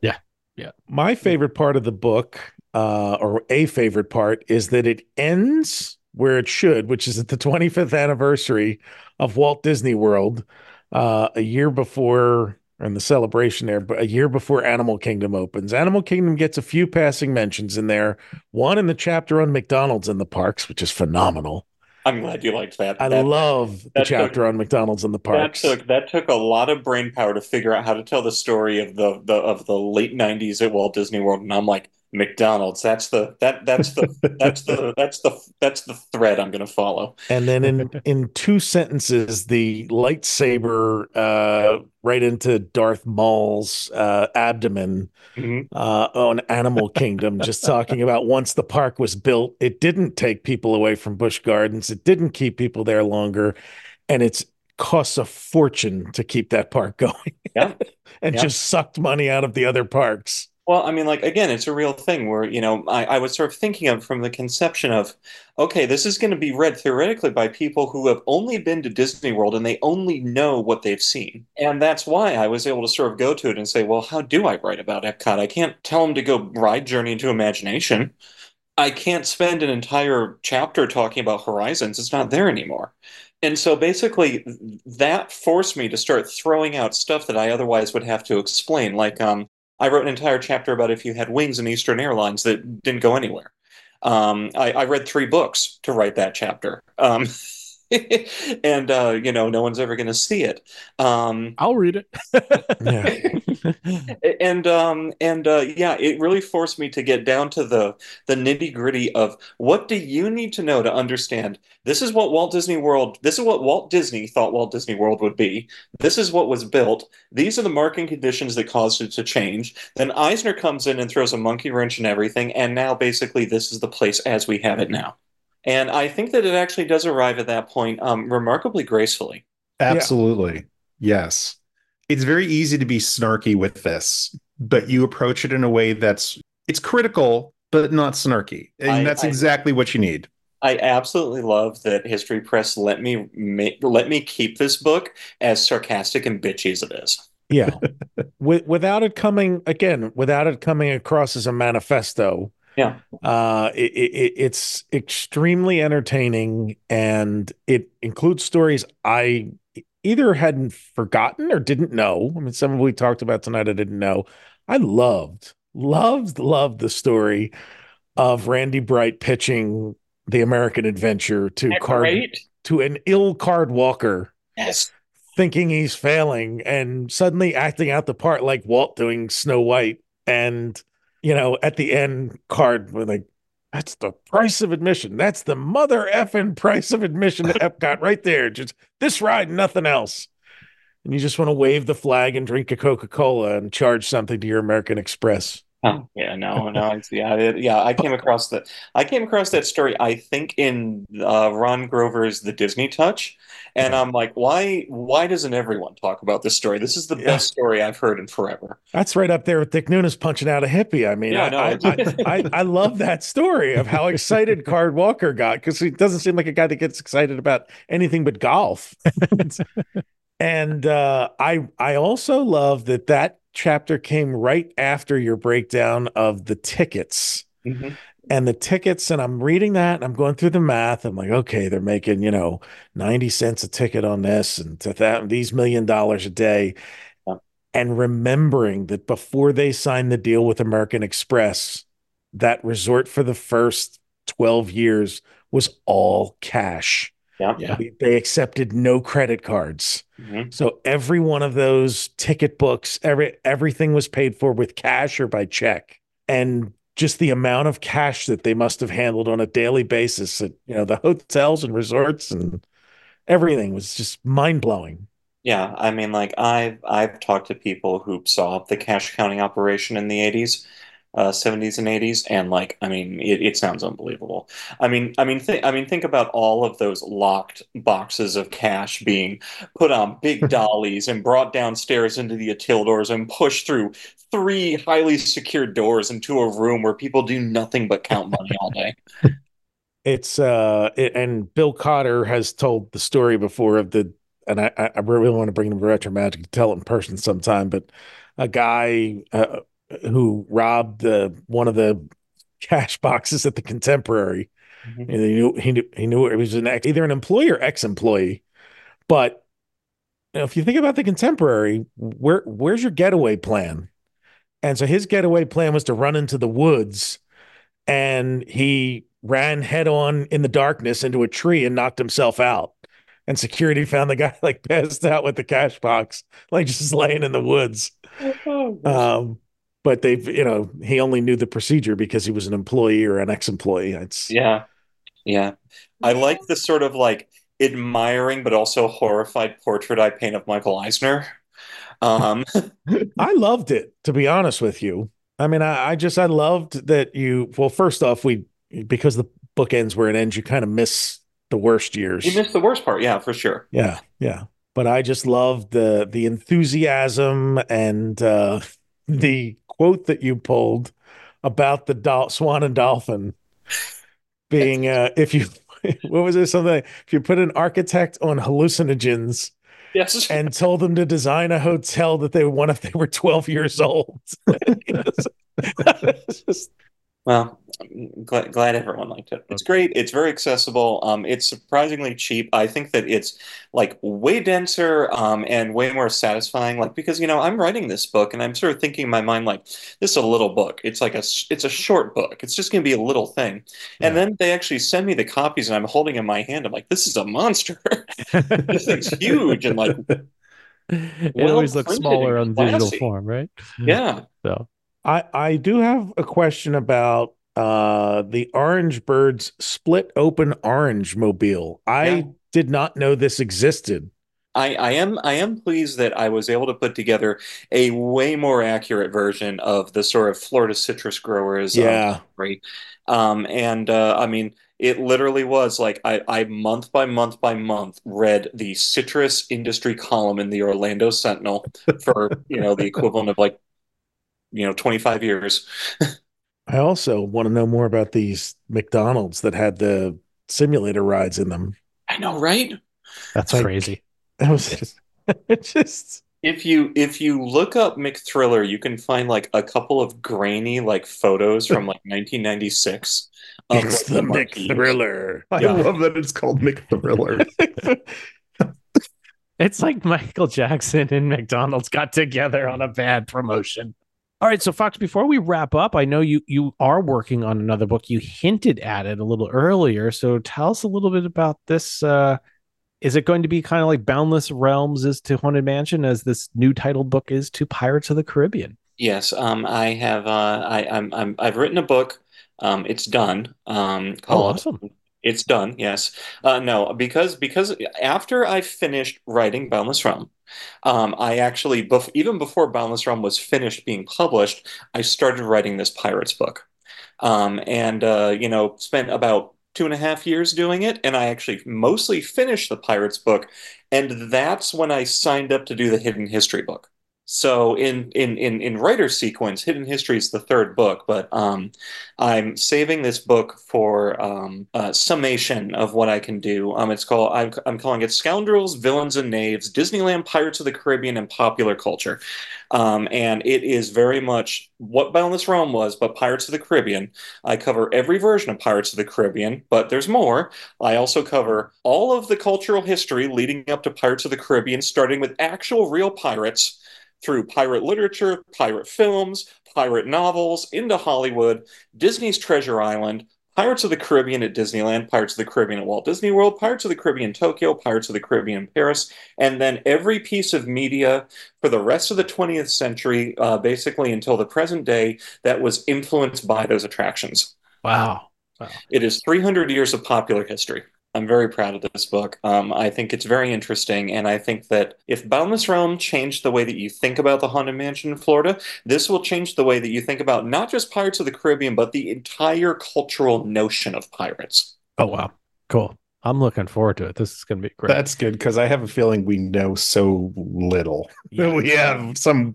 My favorite part of the book, uh, or a favorite part, is that it ends where it should, which is at the twenty-fifth anniversary of Walt Disney World, uh, a year before, and the celebration there, but a year before Animal Kingdom opens. Animal Kingdom gets a few passing mentions in there. One in the chapter on McDonald's in the parks, which is phenomenal. I'm glad you liked that. I that, love the chapter took, on McDonald's in the parks. That took that took a lot of brain power to figure out how to tell the story of the, the of the late nineties at Walt Disney World, and I'm like, McDonald's. That's the that that's the that's the that's the that's the thread I'm going to follow. And then in in two sentences, the lightsaber uh, right into Darth Maul's uh, abdomen Mhm. uh, on Animal Kingdom, just talking about once the park was built, it didn't take people away from Busch Gardens. It didn't keep people there longer, and it's costs a fortune to keep that park going. Yeah. and Yeah. just sucked money out of the other parks. Well, I mean, like, again, it's a real thing where, you know, I, I was sort of thinking of from the conception of, okay, this is going to be read theoretically by people who have only been to Disney World and they only know what they've seen. And that's why I was able to sort of go to it and say, well, how do I write about Epcot? I can't tell them to go ride Journey into Imagination. I can't spend an entire chapter talking about Horizons. It's not there anymore. And so basically, that forced me to start throwing out stuff that I otherwise would have to explain. Like, um, I wrote an entire chapter about if you had wings in Eastern Airlines that didn't go anywhere. Um, I, I read three books to write that chapter. Um, and, uh, you know, no one's ever going to see it. Um, I'll read it. Yeah. and um, and uh, yeah, it really forced me to get down to the the nitty gritty of what do you need to know to understand. This is what Walt Disney World. This is what Walt Disney thought Walt Disney World would be. This is what was built. These are the marking conditions that caused it to change. Then Eisner comes in and throws a monkey wrench in everything, and now basically this is the place as we have it now. And I think that it actually does arrive at that point um, remarkably gracefully. Absolutely. Yes. It's very easy to be snarky with this, but you approach it in a way that's it's critical, but not snarky. And I- that's I- exactly what you need. I absolutely love that History Press let me ma- let me keep this book as sarcastic and bitchy as it is. Yeah. With, without it coming, again, without it coming across as a manifesto. Yeah. Uh, it, it, it's extremely entertaining, and it includes stories I either hadn't forgotten or didn't know. I mean, some of we talked about tonight I didn't know. I loved, loved, loved the story of Randy Bright pitching the American Adventure to card Great. to an ill card walker, Yes. thinking he's failing and suddenly acting out the part like Walt doing Snow White. And, you know, at the end card, we're like, that's the price of admission. That's the mother effing price of admission to Epcot right there. Just this ride, nothing else. And you just want to wave the flag and drink a Coca-Cola and charge something to your American Express. Oh, yeah, no, no, it's, yeah, it, yeah. I came across that. I came across that story. I think in uh, Ron Grover's The Disney Touch, and I'm like, why? Why doesn't everyone talk about this story? This is the Yeah. best story I've heard in forever. That's right up there with Dick Nunes punching out a hippie. I mean, Yeah, I, no, I, it's- I, I, I love that story of how excited Card Walker got, because he doesn't seem like a guy that gets excited about anything but golf. And uh, I I also love that that chapter came right after your breakdown of the tickets. Mhm. And the tickets, and I'm reading that and I'm going through the math. I'm like, okay, they're making, you know, ninety cents a ticket on this and to that, these million dollars a day. Yeah. And remembering that before they signed the deal with American Express, that resort for the first twelve years was all cash. Yeah. Yeah. They accepted no credit cards. Mhm. So every one of those ticket books, every everything was paid for with cash or by check. And just the amount of cash that they must have handled on a daily basis at, you know, the hotels and resorts and everything was just mind-blowing. Yeah, I mean, like I've I've talked to people who saw the cash counting operation in the eighties, uh, seventies and eighties, and like, I mean, it, it sounds unbelievable. I mean, I mean, th I mean, think about all of those locked boxes of cash being put on big dollies and brought downstairs into the Atildors and pushed through three highly secured doors into a room where people do nothing but count money all day. It's uh it, and Bill Cotter has told the story before of the, and I I really want to bring him to Retro Magic to tell it in person sometime, but a guy uh, who robbed the one of the cash boxes at the Contemporary. Mhm. And he knew he knew he knew it was an ex, either an employee or ex-employee. But you know, if you think about the Contemporary, where where's your getaway plan? And so his getaway plan was to run into the woods, and he ran head on in the darkness into a tree and knocked himself out. And security found the guy like passed out with the cash box, like just laying in the woods. Um, but they've, you know, he only knew the procedure because he was an employee or an ex-employee. It's Yeah. Yeah. I like the sort of like admiring but also horrified portrait I paint of Michael Eisner. Um, I loved it, to be honest with you. I mean, I, I just I loved that you. Well, first off, we because the book ends where it ends, you kind of miss the worst years. you missed the worst part, yeah, for sure. Yeah, yeah. But I just loved the the enthusiasm and uh, the quote that you pulled about the dol- swan and dolphin being uh, if you what was it something if you put an architect on hallucinogens Yes. and told them to design a hotel that they would want if they were twelve years old. It's just- Well, I'm glad, glad everyone liked it. It's great. It's very accessible. Um, it's surprisingly cheap. I think that it's like way denser, um, and way more satisfying. Like because you know I'm writing this book and I'm sort of thinking in my mind like this is a little book. It's like a s- it's a short book. It's just going to be a little thing. And Yeah. then they actually send me the copies and I'm holding in my hand. I'm like, this is a monster. This thing's huge and like It well always looks printed smaller and on digital classy. form, right? Yeah. So I I do have a question about uh the Orange Birds split open orange mobile. I Yeah. did not know this existed. I, I am I am pleased that I was able to put together a way more accurate version of the sort of Florida citrus growers um, Yeah. story. Um, and uh, I mean, it literally was like I, I month by month by month read the citrus industry column in the Orlando Sentinel for, you know, the equivalent of like, you know, twenty-five years. I also want to know more about these McDonald's that had the simulator rides in them. I know, right? that's Like- crazy. That was just, it just If you if you look up McThriller, you can find like a couple of grainy like photos from like nineteen ninety-six of it's like, the marquees. McThriller. I Yeah. love that it's called McThriller. It's like Michael Jackson and McDonald's got together on a bad promotion. All right, so Fox, before we wrap up, I know you you are working on another book. You hinted at it a little earlier, so tell us a little bit about this. Uh, is it going to be kind of like Boundless Realms is to Haunted Mansion, as this new titled book is to Pirates of the Caribbean? Yes, um, I have. Uh, I, I'm, I'm. I've written a book. Um, it's done. Um, Oh, called. awesome. It's done. Yes. Uh, no, because because after I finished writing Boundless Realm, um, I actually bef even before Boundless Realm was finished being published, I started writing this Pirates book, um, and uh, you know, spent about two and a half years doing it, and I actually mostly finished the Pirates book, and that's when I signed up to do the Hidden History book. So in in in in writer sequence, Hidden History is the third book, but um, I'm saving this book for um, a summation of what I can do. Um, it's called I'm I'm calling it Scoundrels, Villains, and Knaves: Disneyland, Pirates of the Caribbean, and Popular Culture. Um, and it is very much what Boundless Realm was, but Pirates of the Caribbean. I cover every version of Pirates of the Caribbean, but there's more. I also cover all of the cultural history leading up to Pirates of the Caribbean, starting with actual real pirates through pirate literature, pirate films, pirate novels, into Hollywood, Disney's Treasure Island, Pirates of the Caribbean at Disneyland, Pirates of the Caribbean at Walt Disney World, Pirates of the Caribbean Tokyo, Pirates of the Caribbean Paris, and then every piece of media for the rest of the twentieth century, uh, basically until the present day, that was influenced by those attractions. Wow. Wow. It is three hundred years of popular history. I'm very proud of this book. Um, I think it's very interesting, and I think that if Boundless Realm changed the way that you think about the Haunted Mansion in Florida, this will change the way that you think about not just Pirates of the Caribbean, but the entire cultural notion of pirates. Oh, wow. Cool. I'm looking forward to it. This is going to be great. That's good because I have a feeling we know so little. Yeah. We have some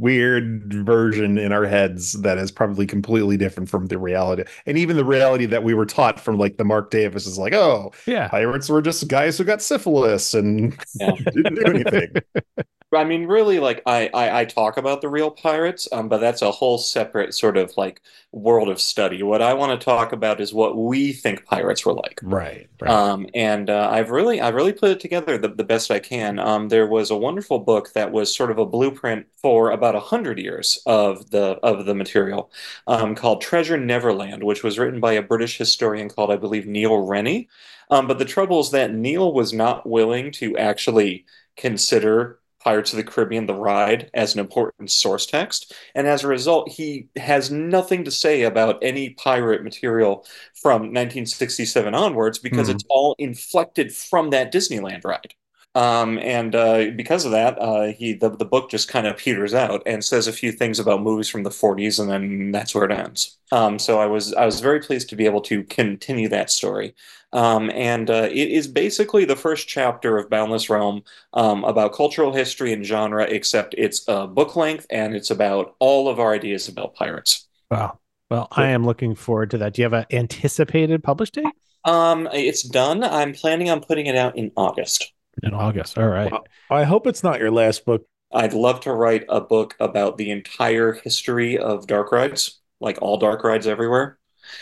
weird version in our heads that is probably completely different from the reality. And even the reality that we were taught from like the Mark Davis is like, oh, Yeah. pirates were just guys who got syphilis and Yeah. didn't do anything. I mean, really, like I, I, I talk about the real pirates, um, but that's a whole separate sort of like world of study. What I want to talk about is what we think pirates were like. Right, right. Um, and uh, I've really, I've really put it together the, the best I can. Um, there was a wonderful book that was sort of a blueprint for about a hundred years of the of the material, um, called Treasure Neverland, which was written by a British historian called, I believe, Neil Rennie. Um, but the trouble is that Neil was not willing to actually consider Pirates of the Caribbean: The Ride as an important source text, and as a result, he has nothing to say about any pirate material from nineteen sixty-seven onwards because Hmm. it's all inflected from that Disneyland ride. Um, and uh, because of that, uh, he the, the book just kind of peters out and says a few things about movies from the forties, and then that's where it ends. Um, so I was I was very pleased to be able to continue that story. Um, and uh, it is basically the first chapter of Boundless Realm, um, about cultural history and genre, except it's uh, book length and it's about all of our ideas about pirates. Wow. Well, I am looking forward to that. Do you have an anticipated publish date? Um, it's done. I'm planning on putting it out in August. In August. All right. Wow. I hope it's not your last book. I'd love to write a book about the entire history of dark rides, like all dark rides everywhere.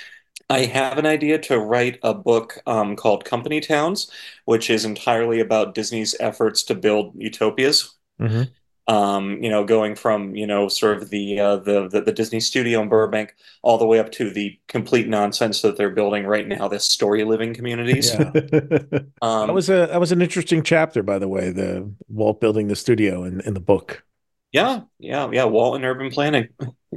I have an idea to write a book um, called Company Towns, which is entirely about Disney's efforts to build utopias. Mm-hmm. Um, you know, going from, you know, sort of the, uh, the the the Disney studio in Burbank all the way up to the complete nonsense that they're building right now, the story living communities. Yeah. Um, That was a that was an interesting chapter, by the way, the Walt building the studio in, in the book. yeah, yeah, yeah. Walt and urban planning.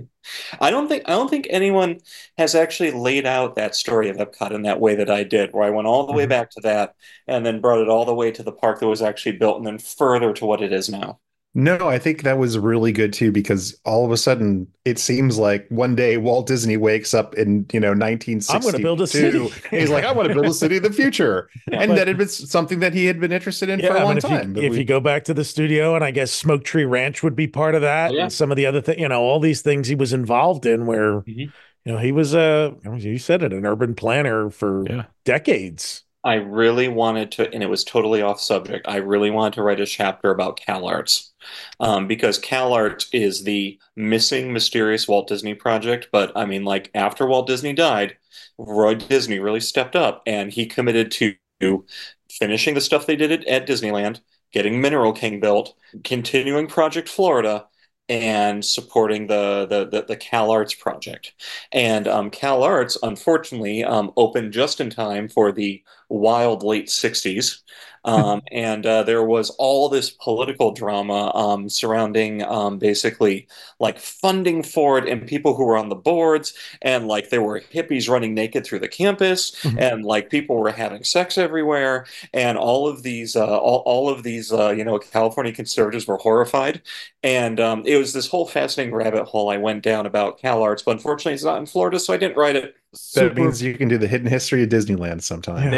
I don't think I don't think anyone has actually laid out that story of Epcot in that way that I did, where I went all the way Mhm. back to that and then brought it all the way to the park that was actually built and then further to what it is now. No, I think that was really good too, because all of a sudden it seems like one day Walt Disney wakes up in, you know, nineteen sixty-two. I'm going to build a city. And he's like, I want to build a city of the future. Yeah, and but- that had been something that he had been interested in Yeah, for a I long mean, if time. you, but if we- you go back to the studio, and I guess Smoke Tree Ranch would be part of that, Oh, yeah. and some of the other things, you know, all these things he was involved in, where Mhm. you know he was a, you said it, an urban planner for Yeah. decades. I really wanted to, and it was totally off subject. I really wanted to write a chapter about CalArts, um, because CalArts is the missing, mysterious Walt Disney project. But I mean, like after Walt Disney died, Roy Disney really stepped up, and he committed to finishing the stuff they did at, at Disneyland, getting Mineral King built, continuing Project Florida, and supporting the the the, the CalArts project. And um, CalArts, unfortunately, um, opened just in time for the wild late sixties. Um, and uh, there was all this political drama um, surrounding um, basically like funding for it and people who were on the boards. And like there were hippies running naked through the campus, Mhm. and like people were having sex everywhere. And all of these, uh, all, all of these, uh, you know, California conservatives were horrified. And um, it was this whole fascinating rabbit hole I went down about CalArts, but unfortunately it's not in Florida, so I didn't write it. that means you can do the hidden history of Disneyland sometime.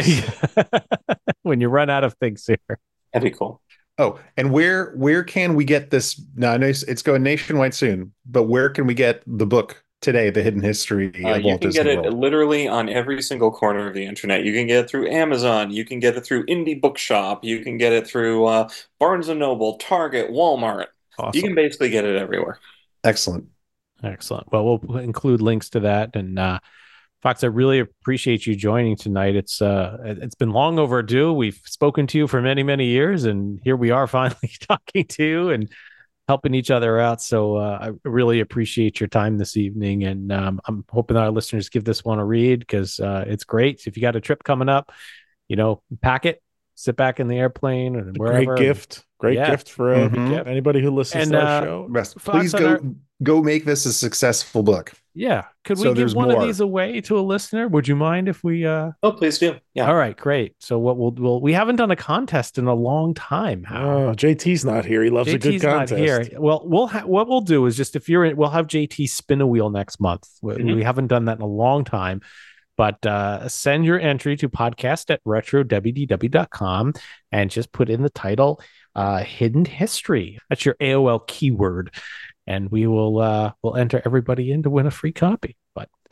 When you run out of things here. That'd be cool. Oh, and where where can we get this? Now I know it's going nationwide soon, but where can we get the book today, The Hidden History of Uh, Walt you can Disney get it World? literally on every single corner of the internet. You can get it through Amazon. You can get it through Indie Bookshop. You can get it through uh, Barnes and Noble, Target, Walmart. You Awesome. can basically get it everywhere. Excellent. Excellent. Well, we'll include links to that. And uh, Fox, I really appreciate you joining tonight. It's uh, it's been long overdue. We've spoken to you for many, many years, and here we are finally talking to you and helping each other out. So uh, I really appreciate your time this evening, and um, I'm hoping that our listeners give this one a read because uh, it's great. So if you got a trip coming up, you know, pack it, sit back in the airplane and wherever. Great gift. Great Yeah. gift for uh, Mhm. anybody who listens And, to our uh, show. Best. Fox Please on go our- go make this a successful book. Yeah. Could we So give there's one of more. these away to a listener? Would you mind if we uh Oh, please do. Yeah. All right, great. So what we'll we'll we haven't done a contest in a long time. Hal. Oh, J T's not here. He loves a good J T's not contest. here. Well, we'll ha- what we'll do is just if you're in, we'll have J T spin a wheel next month. We, Mhm. we haven't done that in a long time, but uh, send your entry to podcast at retro w d w dot com and just put in the title uh, "Hidden History." That's your A O L keyword, and we will uh, we'll enter everybody in to win a free copy. But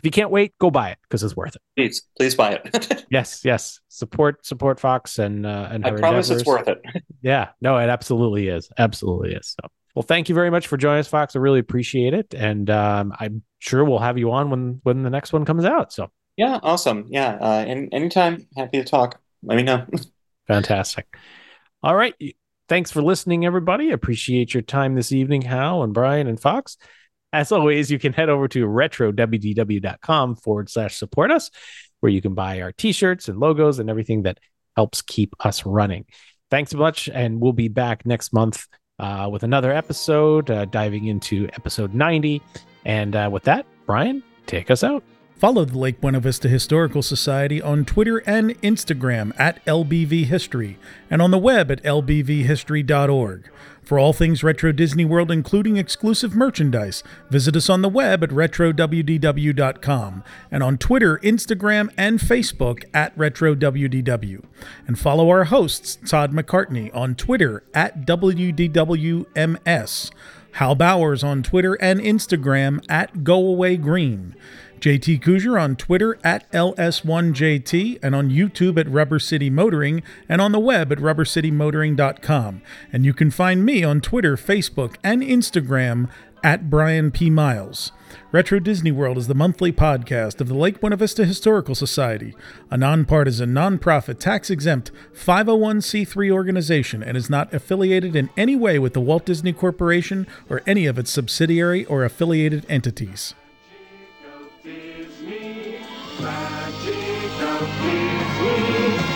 if you can't wait, go buy it because it's worth it. Please, please buy it. Yes, yes. Support support Fox and uh, and her I promise endeavors. it's worth it. Yeah, no, it absolutely is. Absolutely is. So, well, thank you very much for joining us, Fox. I really appreciate it, and um, I'm sure we'll have you on when when the next one comes out. So, Yeah, awesome. Yeah, uh, any, anytime. Happy to talk. Let me know. fantastic. All right. Thanks for listening, everybody. Appreciate your time this evening, Hal and Brian and Fox. As always, you can head over to retro w d w dot com forward slash support us, where you can buy our t-shirts and logos and everything that helps keep us running. Thanks so much, and we'll be back next month uh, with another episode, uh, diving into episode ninety. And uh, with that, Brian, take us out. Follow the Lake Buena Vista Historical Society on Twitter and Instagram at L B V History, and on the web at l b v history dot org. For all things Retro Disney World, including exclusive merchandise, visit us on the web at retro w d w dot com, and on Twitter, Instagram, and Facebook at retro w d w. And follow our hosts, Todd McCartney, on Twitter at w d w m s, Hal Bowers on Twitter and Instagram at go away green, J T Kuzier on Twitter at L S one J T, and on YouTube at Rubber City Motoring, and on the web at rubber city motoring dot com. And you can find me on Twitter, Facebook, and Instagram at Brian P. Miles. Retro Disney World is the monthly podcast of the Lake Buena Vista Historical Society, a nonpartisan, nonprofit, tax-exempt five oh one c three organization, and is not affiliated in any way with the Walt Disney Corporation or any of its subsidiary or affiliated entities. Magic of Disney.